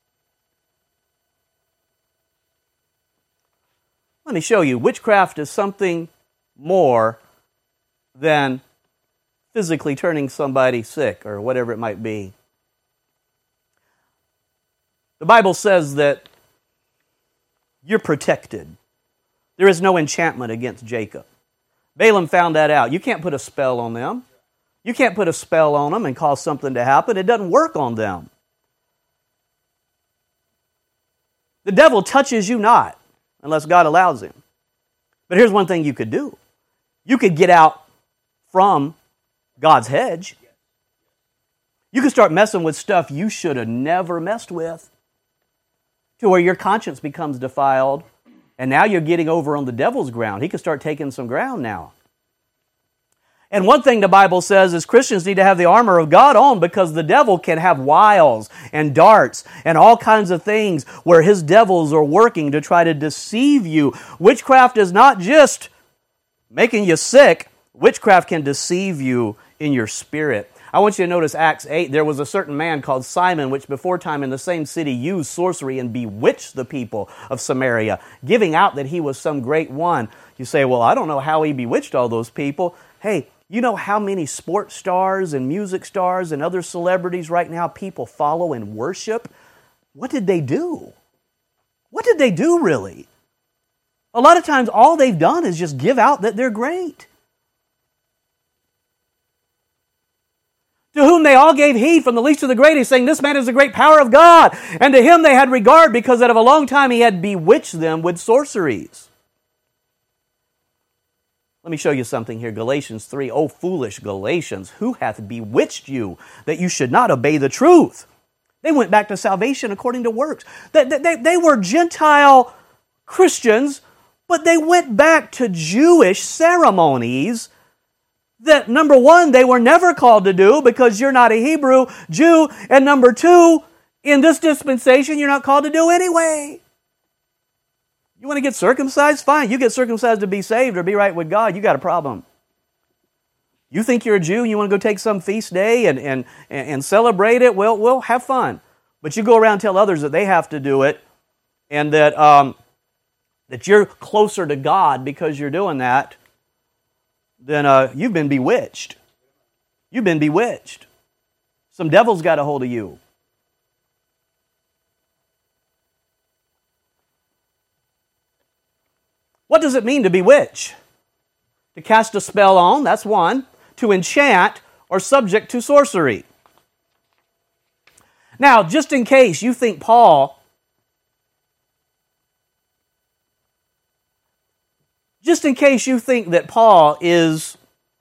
Let me show you. Witchcraft is something more than physically turning somebody sick or whatever it might be. The Bible says that you're protected. There is no enchantment against Jacob. Balaam found that out. You can't put a spell on them. You can't put a spell on them and cause something to happen. It doesn't work on them. The devil touches you not unless God allows him. But here's one thing you could do. You could get out from God's hedge. You could start messing with stuff you should have never messed with, to where your conscience becomes defiled. And now you're getting over on the devil's ground. He can start taking some ground now. And one thing the Bible says is Christians need to have the armor of God on, because the devil can have wiles and darts and all kinds of things where his devils are working to try to deceive you. Witchcraft is not just making you sick. Witchcraft can deceive you in your spirit. I want you to notice Acts eight. There was a certain man called Simon, which before time in the same city used sorcery and bewitched the people of Samaria, giving out that he was some great one. You say, well, I don't know how he bewitched all those people. Hey, you know how many sports stars and music stars and other celebrities right now people follow and worship? What did they do? What did they do really? A lot of times all they've done is just give out that they're great. To whom they all gave heed, from the least to the greatest, saying, this man is the great power of God. And to him they had regard, because out of a long time he had bewitched them with sorceries. Let me show you something here. Galatians three. O foolish Galatians, who hath bewitched you that you should not obey the truth? They went back to salvation according to works. They, they, they were Gentile Christians, but they went back to Jewish ceremonies that, number one, they were never called to do because you're not a Hebrew Jew, and number two, in this dispensation, you're not called to do anyway. You want to get circumcised? Fine. You get circumcised to be saved or be right with God. You got a problem. You think you're a Jew and you want to go take some feast day and, and, and celebrate it? Well, well, have fun. But you go around and tell others that they have to do it and that, um, that you're closer to God because you're doing that, then uh, you've been bewitched. You've been bewitched. Some devil's got a hold of you. What does it mean to bewitch? To cast a spell on, that's one. To enchant or subject to sorcery. Now, just in case you think Paul, just in case you think that Paul is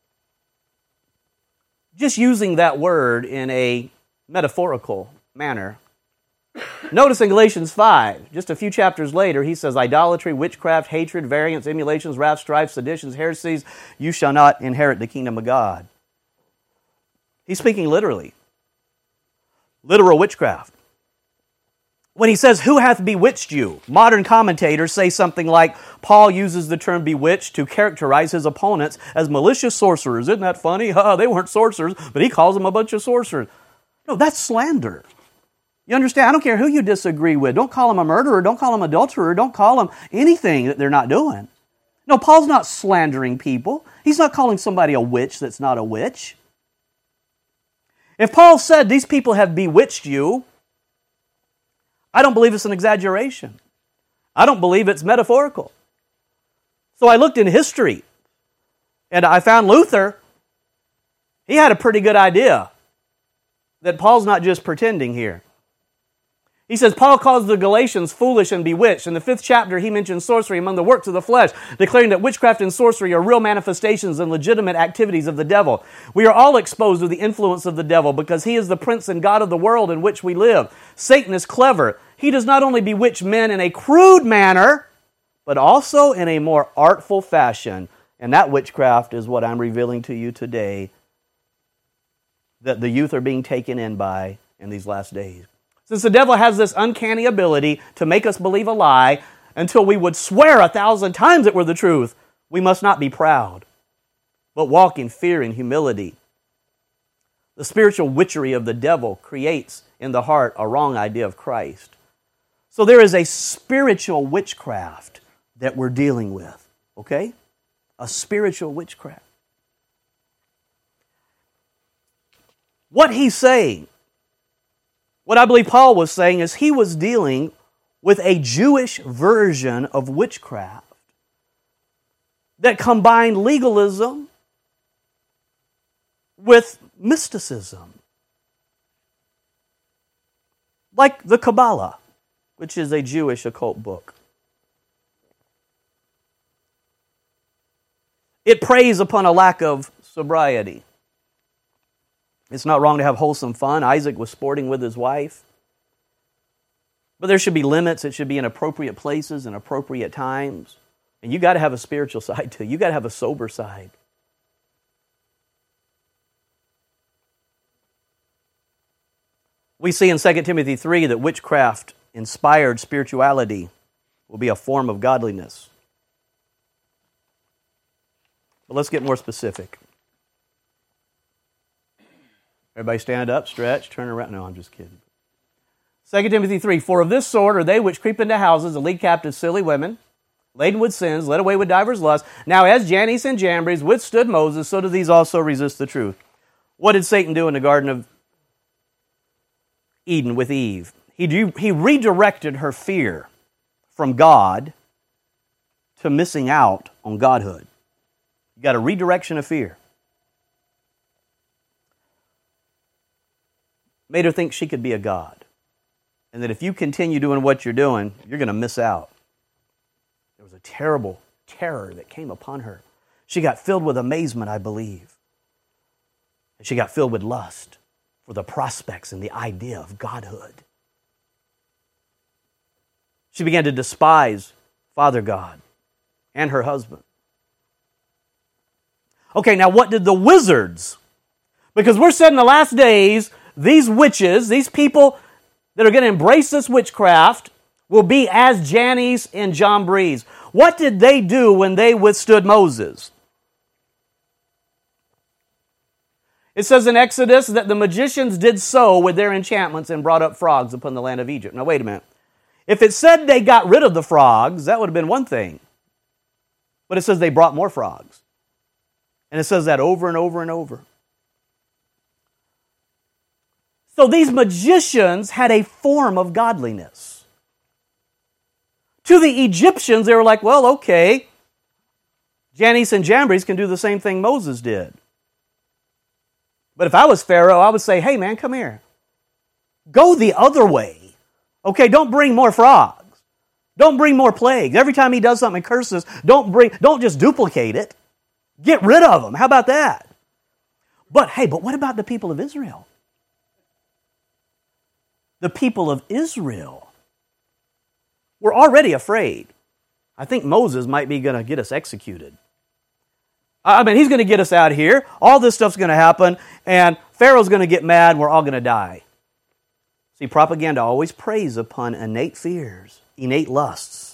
just using that word in a metaphorical manner, notice in Galatians five, just a few chapters later, he says, idolatry, witchcraft, hatred, variance, emulations, wrath, strife, seditions, heresies, you shall not inherit the kingdom of God. He's speaking literally. Literal witchcraft. When he says, who hath bewitched you? Modern commentators say something like, Paul uses the term bewitched to characterize his opponents as malicious sorcerers. Isn't that funny? Huh, they weren't sorcerers, but he calls them a bunch of sorcerers. No, that's slander. You understand? I don't care who you disagree with. Don't call them a murderer. Don't call them adulterer. Don't call them anything that they're not doing. No, Paul's not slandering people. He's not calling somebody a witch that's not a witch. If Paul said these people have bewitched you, I don't believe it's an exaggeration. I don't believe it's metaphorical. So I looked in history, and I found Luther, he had a pretty good idea that Paul's not just pretending here. He says, Paul calls the Galatians foolish and bewitched. In the fifth chapter, he mentions sorcery among the works of the flesh, declaring that witchcraft and sorcery are real manifestations and legitimate activities of the devil. We are all exposed to the influence of the devil because he is the prince and god of the world in which we live. Satan is clever. He does not only bewitch men in a crude manner, but also in a more artful fashion. And that witchcraft is what I'm revealing to you today, that the youth are being taken in by in these last days. Since the devil has this uncanny ability to make us believe a lie until we would swear a thousand times it were the truth, we must not be proud, but walk in fear and humility. The spiritual witchery of the devil creates in the heart a wrong idea of Christ. So there is a spiritual witchcraft that we're dealing with, okay? A spiritual witchcraft. What he's saying, what I believe Paul was saying, is he was dealing with a Jewish version of witchcraft that combined legalism with mysticism. Like the Kabbalah, which is a Jewish occult book. It preys upon a lack of sobriety. It's not wrong to have wholesome fun. Isaac was sporting with his wife. But there should be limits. It should be in appropriate places and appropriate times. And you got to have a spiritual side too. You got to have a sober side. We see in Second Timothy three that witchcraft-inspired spirituality will be a form of godliness. But let's get more specific. Everybody stand up, stretch, turn around. No, I'm just kidding. Second Timothy three, for of this sort are they which creep into houses and lead captive silly women, laden with sins, led away with divers lusts. Now as Jannes and Jambres withstood Moses, so do these also resist the truth. What did Satan do in the Garden of Eden with Eve? He, do, he redirected her fear from God to missing out on godhood. You got a redirection of fear. Made her think she could be a god. And that if you continue doing what you're doing, you're going to miss out. There was a terrible terror that came upon her. She got filled with amazement, I believe. And she got filled with lust for the prospects and the idea of godhood. She began to despise Father God and her husband. Okay, now what did the wizards? Because we're said in the last days, these witches, these people that are going to embrace this witchcraft will be as Jannes and Jambres. What did they do when they withstood Moses? It says in Exodus that the magicians did so with their enchantments and brought up frogs upon the land of Egypt. Now wait a minute. If it said they got rid of the frogs, that would have been one thing. But it says they brought more frogs. And it says that over and over and over. So these magicians had a form of godliness. To the Egyptians, they were like, well, okay, Jannes and Jambres can do the same thing Moses did. But if I was Pharaoh, I would say, hey man, come here. Go the other way. Okay, don't bring more frogs. Don't bring more plagues. Every time he does something and curses, don't bring, don't just duplicate it. Get rid of them. How about that? But hey, but what about the people of Israel? The people of Israel were already afraid. I think Moses might be going to get us executed. I mean, he's going to get us out of here. All this stuff's going to happen, and Pharaoh's going to get mad, and we're all going to die. See, propaganda always preys upon innate fears, innate lusts.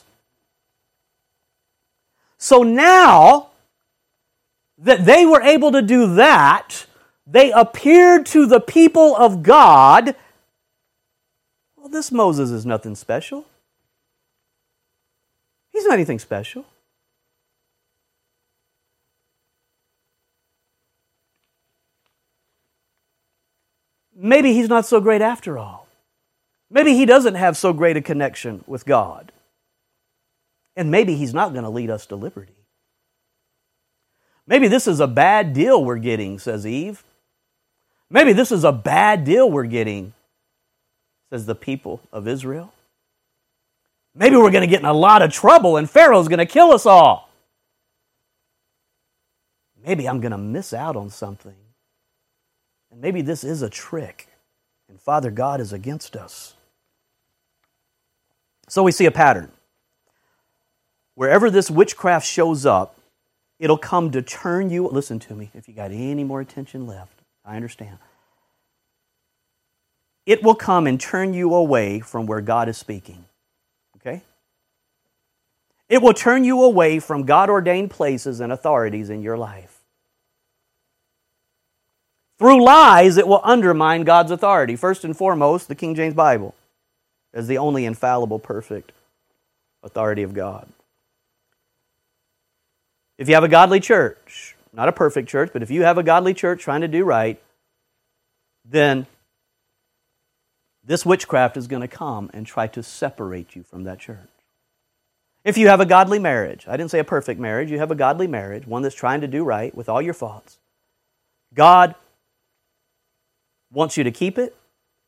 So now that they were able to do that, they appeared to the people of God. Well, this Moses is nothing special. He's not anything special. Maybe he's not so great after all. Maybe he doesn't have so great a connection with God. And maybe he's not going to lead us to liberty. Maybe this is a bad deal we're getting, says Eve. Maybe this is a bad deal we're getting, says the people of Israel. Maybe we're going to get in a lot of trouble and Pharaoh's going to kill us all. Maybe I'm going to miss out on something. And maybe this is a trick, and Father God is against us. So we see a pattern. Wherever this witchcraft shows up, it'll come to turn you, listen to me, if you got any more attention left, I understand. It will come and turn you away from where God is speaking. Okay? It will turn you away from God-ordained places and authorities in your life. Through lies, it will undermine God's authority. First and foremost, the King James Bible is the only infallible, perfect authority of God. If you have a godly church, not a perfect church, but if you have a godly church trying to do right, then this witchcraft is going to come and try to separate you from that church. If you have a godly marriage, I didn't say a perfect marriage, you have a godly marriage, one that's trying to do right with all your faults. God wants you to keep it,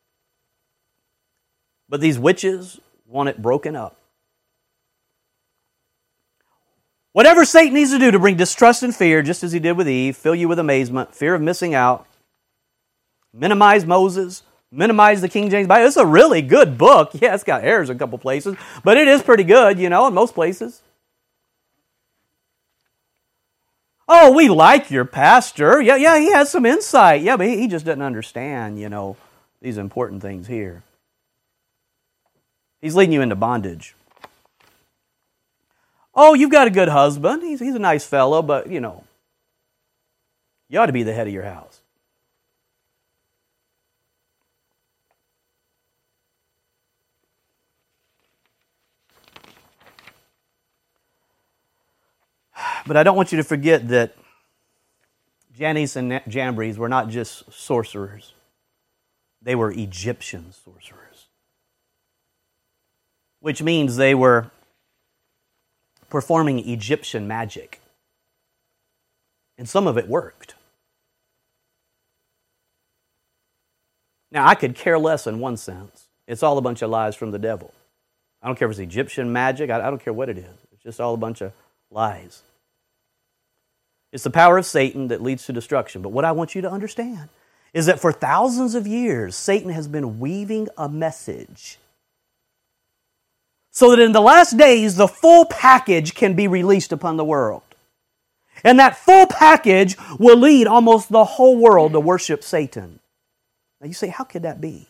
but these witches want it broken up. Whatever Satan needs to do to bring distrust and fear, just as he did with Eve, fill you with amazement, fear of missing out, minimize Moses, minimize the King James Bible. It's a really good book. Yeah, it's got errors in a couple places, but it is pretty good, you know, in most places. Oh, we like your pastor. Yeah, yeah, he has some insight. Yeah, but he, he just doesn't understand, you know, these important things here. He's leading you into bondage. Oh, you've got a good husband. He's, he's a nice fellow, but, you know, you ought to be the head of your house. But I don't want you to forget that Jannes and Jambres were not just sorcerers. They were Egyptian sorcerers. Which means they were performing Egyptian magic. And some of it worked. Now, I could care less in one sense. It's all a bunch of lies from the devil. I don't care if it's Egyptian magic. I don't care what it is. It's just all a bunch of lies. It's the power of Satan that leads to destruction. But what I want you to understand is that for thousands of years, Satan has been weaving a message so that in the last days, the full package can be released upon the world. And that full package will lead almost the whole world to worship Satan. Now you say, how could that be?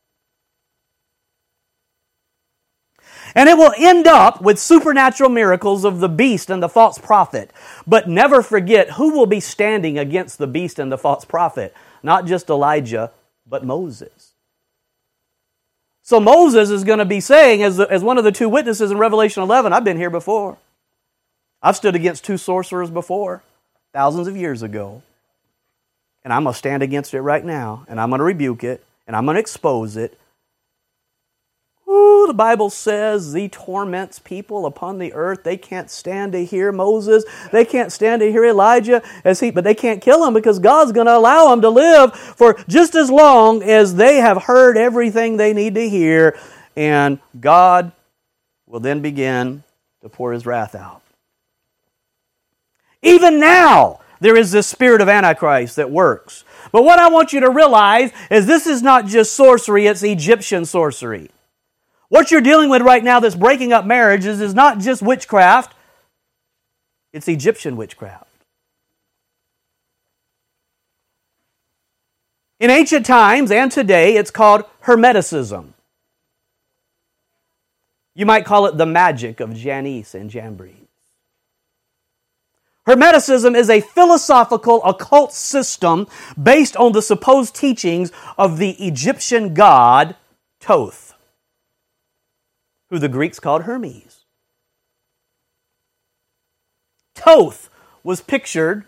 And it will end up with supernatural miracles of the beast and the false prophet. But never forget who will be standing against the beast and the false prophet. Not just Elijah, but Moses. So Moses is going to be saying, as, as one of the two witnesses in Revelation eleven, I've been here before. I've stood against two sorcerers before, thousands of years ago. And I'm going to stand against it right now, and I'm going to rebuke it, and I'm going to expose it. Ooh, the Bible says he torments people upon the earth. They can't stand to hear Moses. They can't stand to hear Elijah, as he, but they can't kill him because God's going to allow them to live for just as long as they have heard everything they need to hear, and God will then begin to pour His wrath out. Even now, there is this spirit of Antichrist that works. But what I want you to realize is this is not just sorcery, it's Egyptian sorcery. What you're dealing with right now that's breaking up marriages is not just witchcraft, it's Egyptian witchcraft. In ancient times and today, it's called Hermeticism. You might call it the magic of Jannes and Jambres. Hermeticism is a philosophical occult system based on the supposed teachings of the Egyptian god Thoth, who the Greeks called Hermes. Thoth was pictured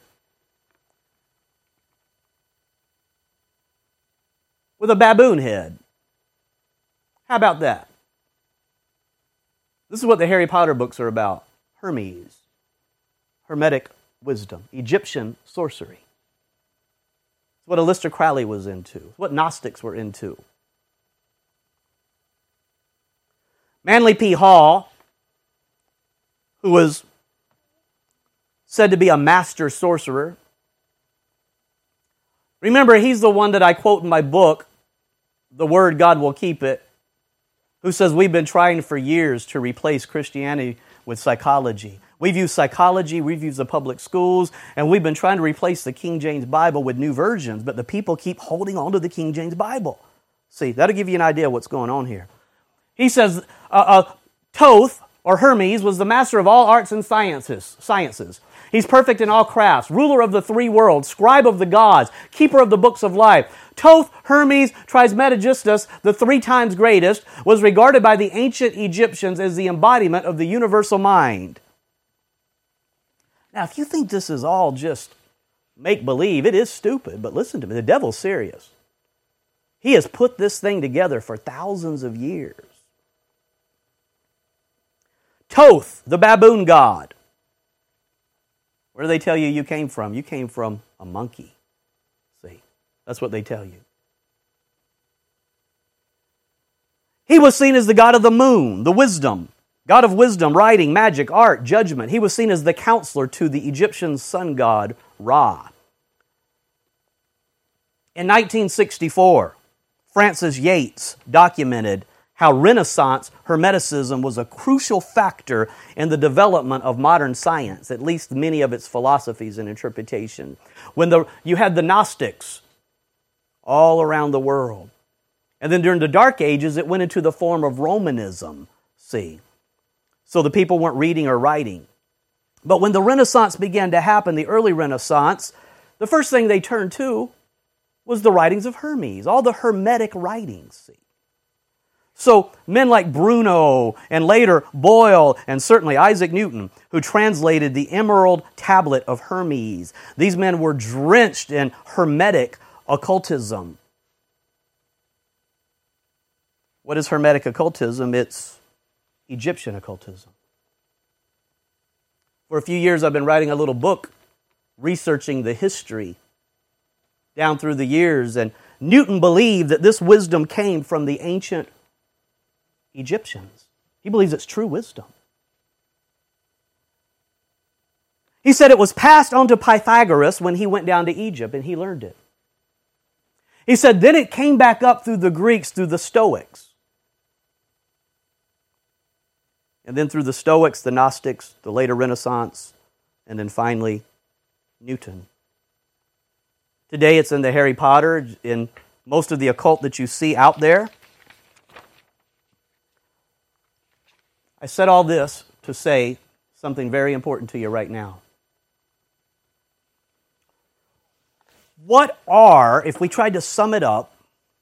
with a baboon head. How about that? This is what the Harry Potter books are about. Hermes. Hermetic wisdom. Egyptian sorcery. It's what Aleister Crowley was into. It's what Gnostics were into. Manly P. Hall, who was said to be a master sorcerer. Remember, he's the one that I quote in my book, The Word God Will Keep It, who says we've been trying for years to replace Christianity with psychology. We've used psychology, we've used the public schools, and we've been trying to replace the King James Bible with new versions, but the people keep holding on to the King James Bible. See, that'll give you an idea of what's going on here. He says, uh, uh, Thoth, or Hermes, was the master of all arts and sciences. sciences. He's perfect in all crafts, ruler of the three worlds, scribe of the gods, keeper of the books of life. Thoth, Hermes, Trismegistus, the three times greatest, was regarded by the ancient Egyptians as the embodiment of the universal mind. Now, if you think this is all just make-believe, it is stupid, but listen to me, the devil's serious. He has put this thing together for thousands of years. Thoth, the baboon god. Where do they tell you you came from? You came from a monkey. See, that's what they tell you. He was seen as the god of the moon, the wisdom, god of wisdom, writing, magic, art, judgment. He was seen as the counselor to the Egyptian sun god, Ra. In nineteen sixty-four, Francis Yates documented how Renaissance Hermeticism was a crucial factor in the development of modern science, at least many of its philosophies and interpretation. When the, you had the Gnostics all around the world. And then during the Dark Ages, it went into the form of Romanism, see. So the people weren't reading or writing. But when the Renaissance began to happen, the early Renaissance, the first thing they turned to was the writings of Hermes, all the Hermetic writings, see. So men like Bruno and later Boyle and certainly Isaac Newton, who translated the Emerald Tablet of Hermes, these men were drenched in Hermetic occultism. What is Hermetic occultism? It's Egyptian occultism. For a few years I've been writing a little book researching the history down through the years, and Newton believed that this wisdom came from the ancient Egyptians. He believes it's true wisdom. He said it was passed on to Pythagoras when he went down to Egypt and he learned it. He said then it came back up through the Greeks, through the Stoics. And then through the Stoics, the Gnostics, the later Renaissance, and then finally Newton. Today it's in the Harry Potter, in most of the occult that you see out there. I said all this to say something very important to you right now. What are, if we tried to sum it up,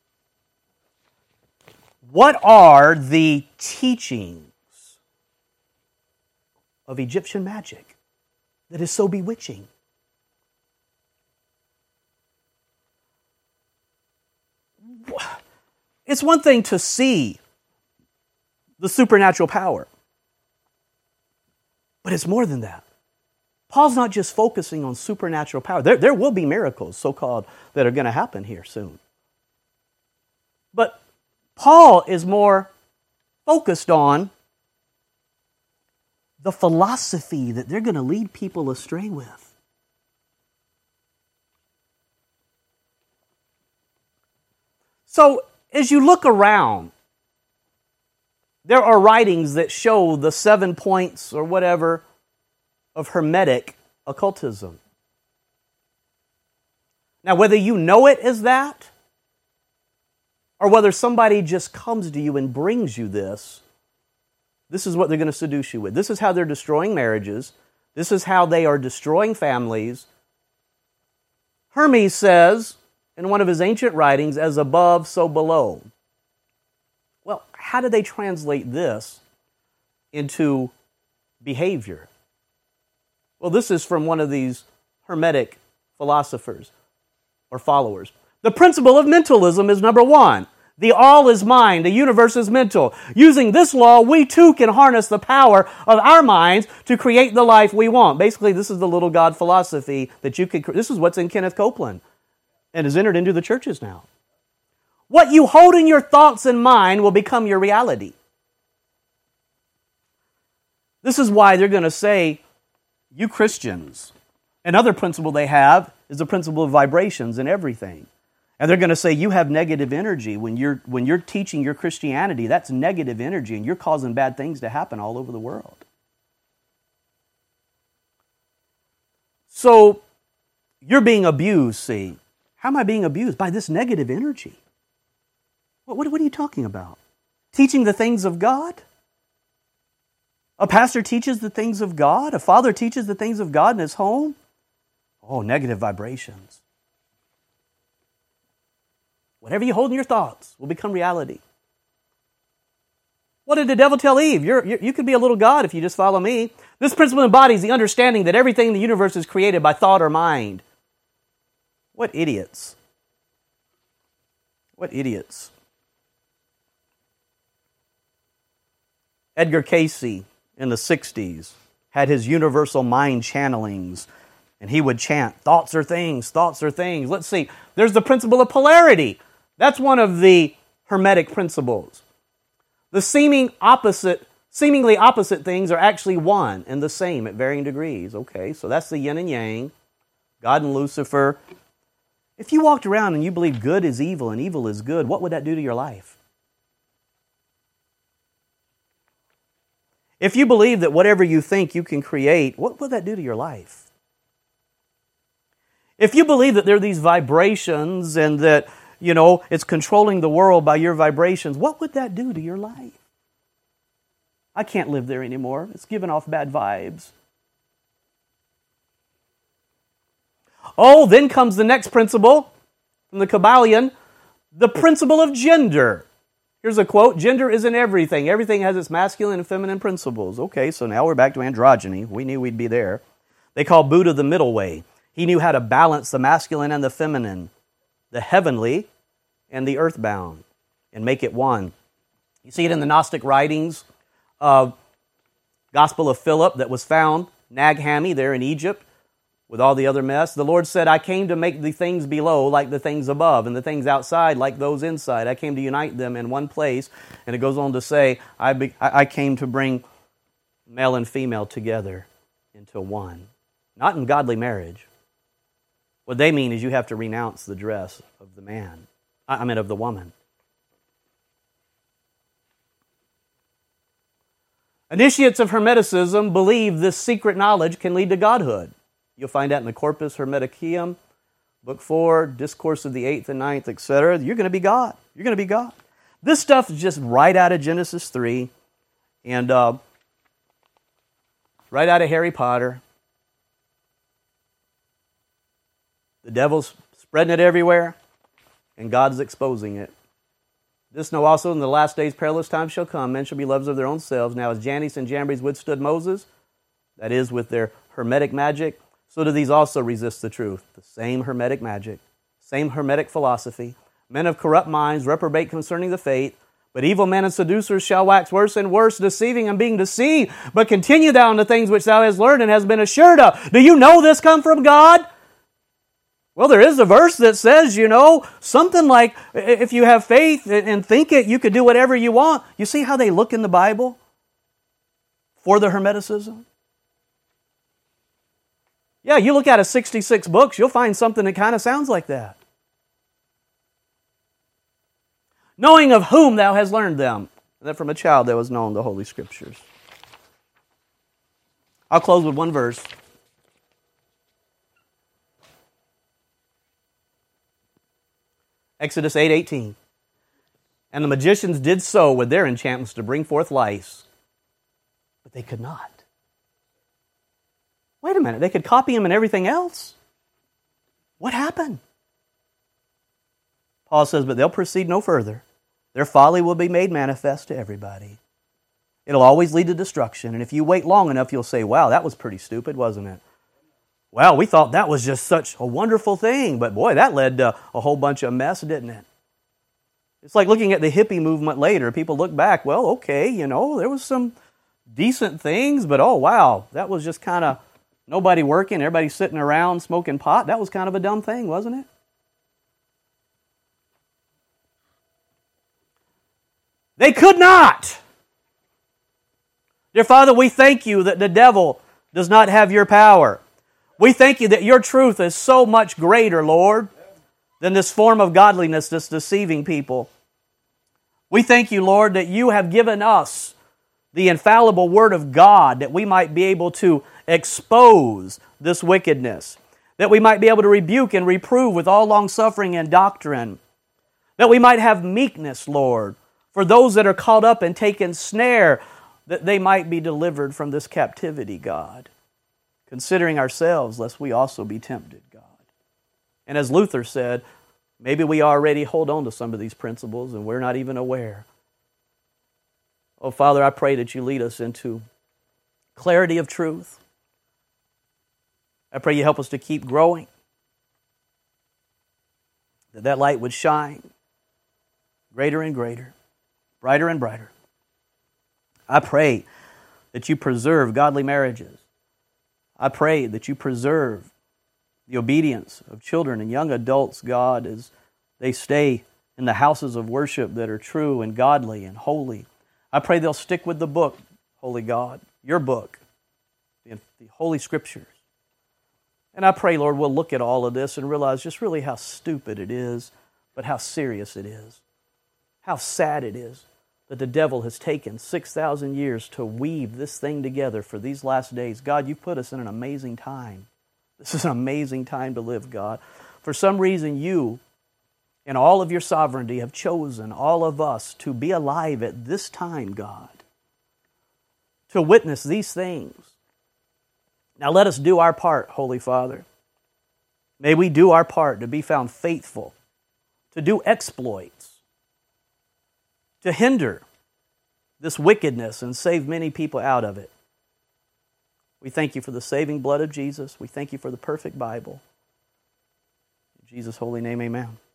what are the teachings of Egyptian magic that is so bewitching? It's one thing to see the supernatural power, but it's more than that. Paul's not just focusing on supernatural power. There, there will be miracles, so-called, that are going to happen here soon. But Paul is more focused on the philosophy that they're going to lead people astray with. So, as you look around, there are writings that show the seven points or whatever of Hermetic occultism. Now, whether you know it as that, or whether somebody just comes to you and brings you this, this is what they're going to seduce you with. This is how they're destroying marriages. This is how they are destroying families. Hermes says, in one of his ancient writings, as above, so below. Well, how do they translate this into behavior? Well, this is from one of these Hermetic philosophers or followers. The principle of mentalism is number one. The all is mind, the universe is mental. Using this law, we too can harness the power of our minds to create the life we want. Basically, this is the little God philosophy that you could, this is what's in Kenneth Copeland and has entered into the churches now. What you hold in your thoughts and mind will become your reality. This is why they're going to say, you Christians, another principle they have is the principle of vibrations in everything. And they're going to say you have negative energy. When you're, when you're teaching your Christianity, that's negative energy and you're causing bad things to happen all over the world. So, you're being abused, see. How am I being abused? By this negative energy. What, what, what are you talking about? Teaching the things of God? A pastor teaches the things of God? A father teaches the things of God in his home? Oh, negative vibrations. Whatever you hold in your thoughts will become reality. What did the devil tell Eve? You're, you're, you could be a little God if you just follow me. This principle embodies the understanding that everything in the universe is created by thought or mind. What idiots. What idiots. Edgar Cayce in the sixties had his universal mind channelings, and he would chant, thoughts are things, thoughts are things. Let's see, there's the principle of polarity. That's one of the Hermetic principles. The seeming opposite, seemingly opposite things are actually one and the same at varying degrees. Okay, so that's the yin and yang, God and Lucifer. If you walked around and you believed good is evil and evil is good, what would that do to your life? If you believe that whatever you think you can create, what would that do to your life? If you believe that there are these vibrations and that, you know, it's controlling the world by your vibrations, what would that do to your life? I can't live there anymore. It's giving off bad vibes. Oh, then comes the next principle from the Kabbalion, the principle of gender. Here's a quote, gender isn't everything. Everything has its masculine and feminine principles. Okay, so now we're back to androgyny. We knew we'd be there. They call Buddha the middle way. He knew how to balance the masculine and the feminine, the heavenly and the earthbound, and make it one. You see it in the Gnostic writings of Gospel of Philip that was found, Nag Hammadi there in Egypt, with all the other mess. The Lord said, I came to make the things below like the things above, and the things outside like those inside. I came to unite them in one place. And it goes on to say, I, be, I came to bring male and female together into one. Not in godly marriage. What they mean is you have to renounce the dress of the man. I mean of the woman. Initiates of Hermeticism believe this secret knowledge can lead to godhood. You'll find that in the Corpus Hermeticum, Book four, Discourse of the eighth and ninth, et cetera. You're going to be God. You're going to be God. This stuff is just right out of Genesis three and uh, right out of Harry Potter. The devil's spreading it everywhere, and God's exposing it. This know also in the last days perilous times shall come. Men shall be lovers of their own selves. Now as Jannes and Jambres withstood Moses, that is with their hermetic magic, so do these also resist the truth. The same hermetic magic, same hermetic philosophy. Men of corrupt minds reprobate concerning the faith, but evil men and seducers shall wax worse and worse, deceiving and being deceived. But continue thou in the things which thou hast learned and hast been assured of. Do you know this come from God? Well, there is a verse that says, you know, something like, if you have faith and think it, you could do whatever you want. You see how they look in the Bible for the Hermeticism? Yeah, you look at a sixty-six books, you'll find something that kind of sounds like that. Knowing of whom thou hast learned them, that from a child thou hast known the Holy Scriptures. I'll close with one verse. Exodus eight eighteen. And the magicians did so with their enchantments to bring forth lice, but they could not. Wait a minute, they could copy him and everything else? What happened? Paul says, but they'll proceed no further. Their folly will be made manifest to everybody. It'll always lead to destruction, and if you wait long enough, you'll say, wow, that was pretty stupid, wasn't it? Well, we thought that was just such a wonderful thing, but boy, that led to a whole bunch of mess, didn't it? It's like looking at the hippie movement later. People look back, well, okay, you know, there was some decent things, but oh, wow, that was just kind of nobody working, everybody sitting around smoking pot. That was kind of a dumb thing, wasn't it? They could not. Dear Father, we thank you that the devil does not have your power. We thank you that your truth is so much greater, Lord, than this form of godliness that's deceiving people. We thank you, Lord, that you have given us the infallible Word of God that we might be able to expose this wickedness, that we might be able to rebuke and reprove with all long-suffering and doctrine, that we might have meekness, Lord, for those that are caught up and taken snare, that they might be delivered from this captivity, God, considering ourselves, lest we also be tempted, God. And as Luther said, maybe we already hold on to some of these principles and we're not even aware. Oh, Father, I pray that you lead us into clarity of truth. I pray you help us to keep growing, that that light would shine greater and greater, brighter and brighter. I pray that you preserve godly marriages. I pray that you preserve the obedience of children and young adults, God, as they stay in the houses of worship that are true and godly and holy. I pray they'll stick with the book, Holy God, your book, the Holy Scriptures. And I pray, Lord, we'll look at all of this and realize just really how stupid it is, but how serious it is. How sad it is that the devil has taken six thousand years to weave this thing together for these last days. God, you've put us in an amazing time. This is an amazing time to live, God. For some reason, you, in all of your sovereignty, have chosen all of us to be alive at this time, God, to witness these things. Now let us do our part, Holy Father. May we do our part to be found faithful, to do exploits, to hinder this wickedness and save many people out of it. We thank you for the saving blood of Jesus. We thank you for the perfect Bible. In Jesus' holy name, amen.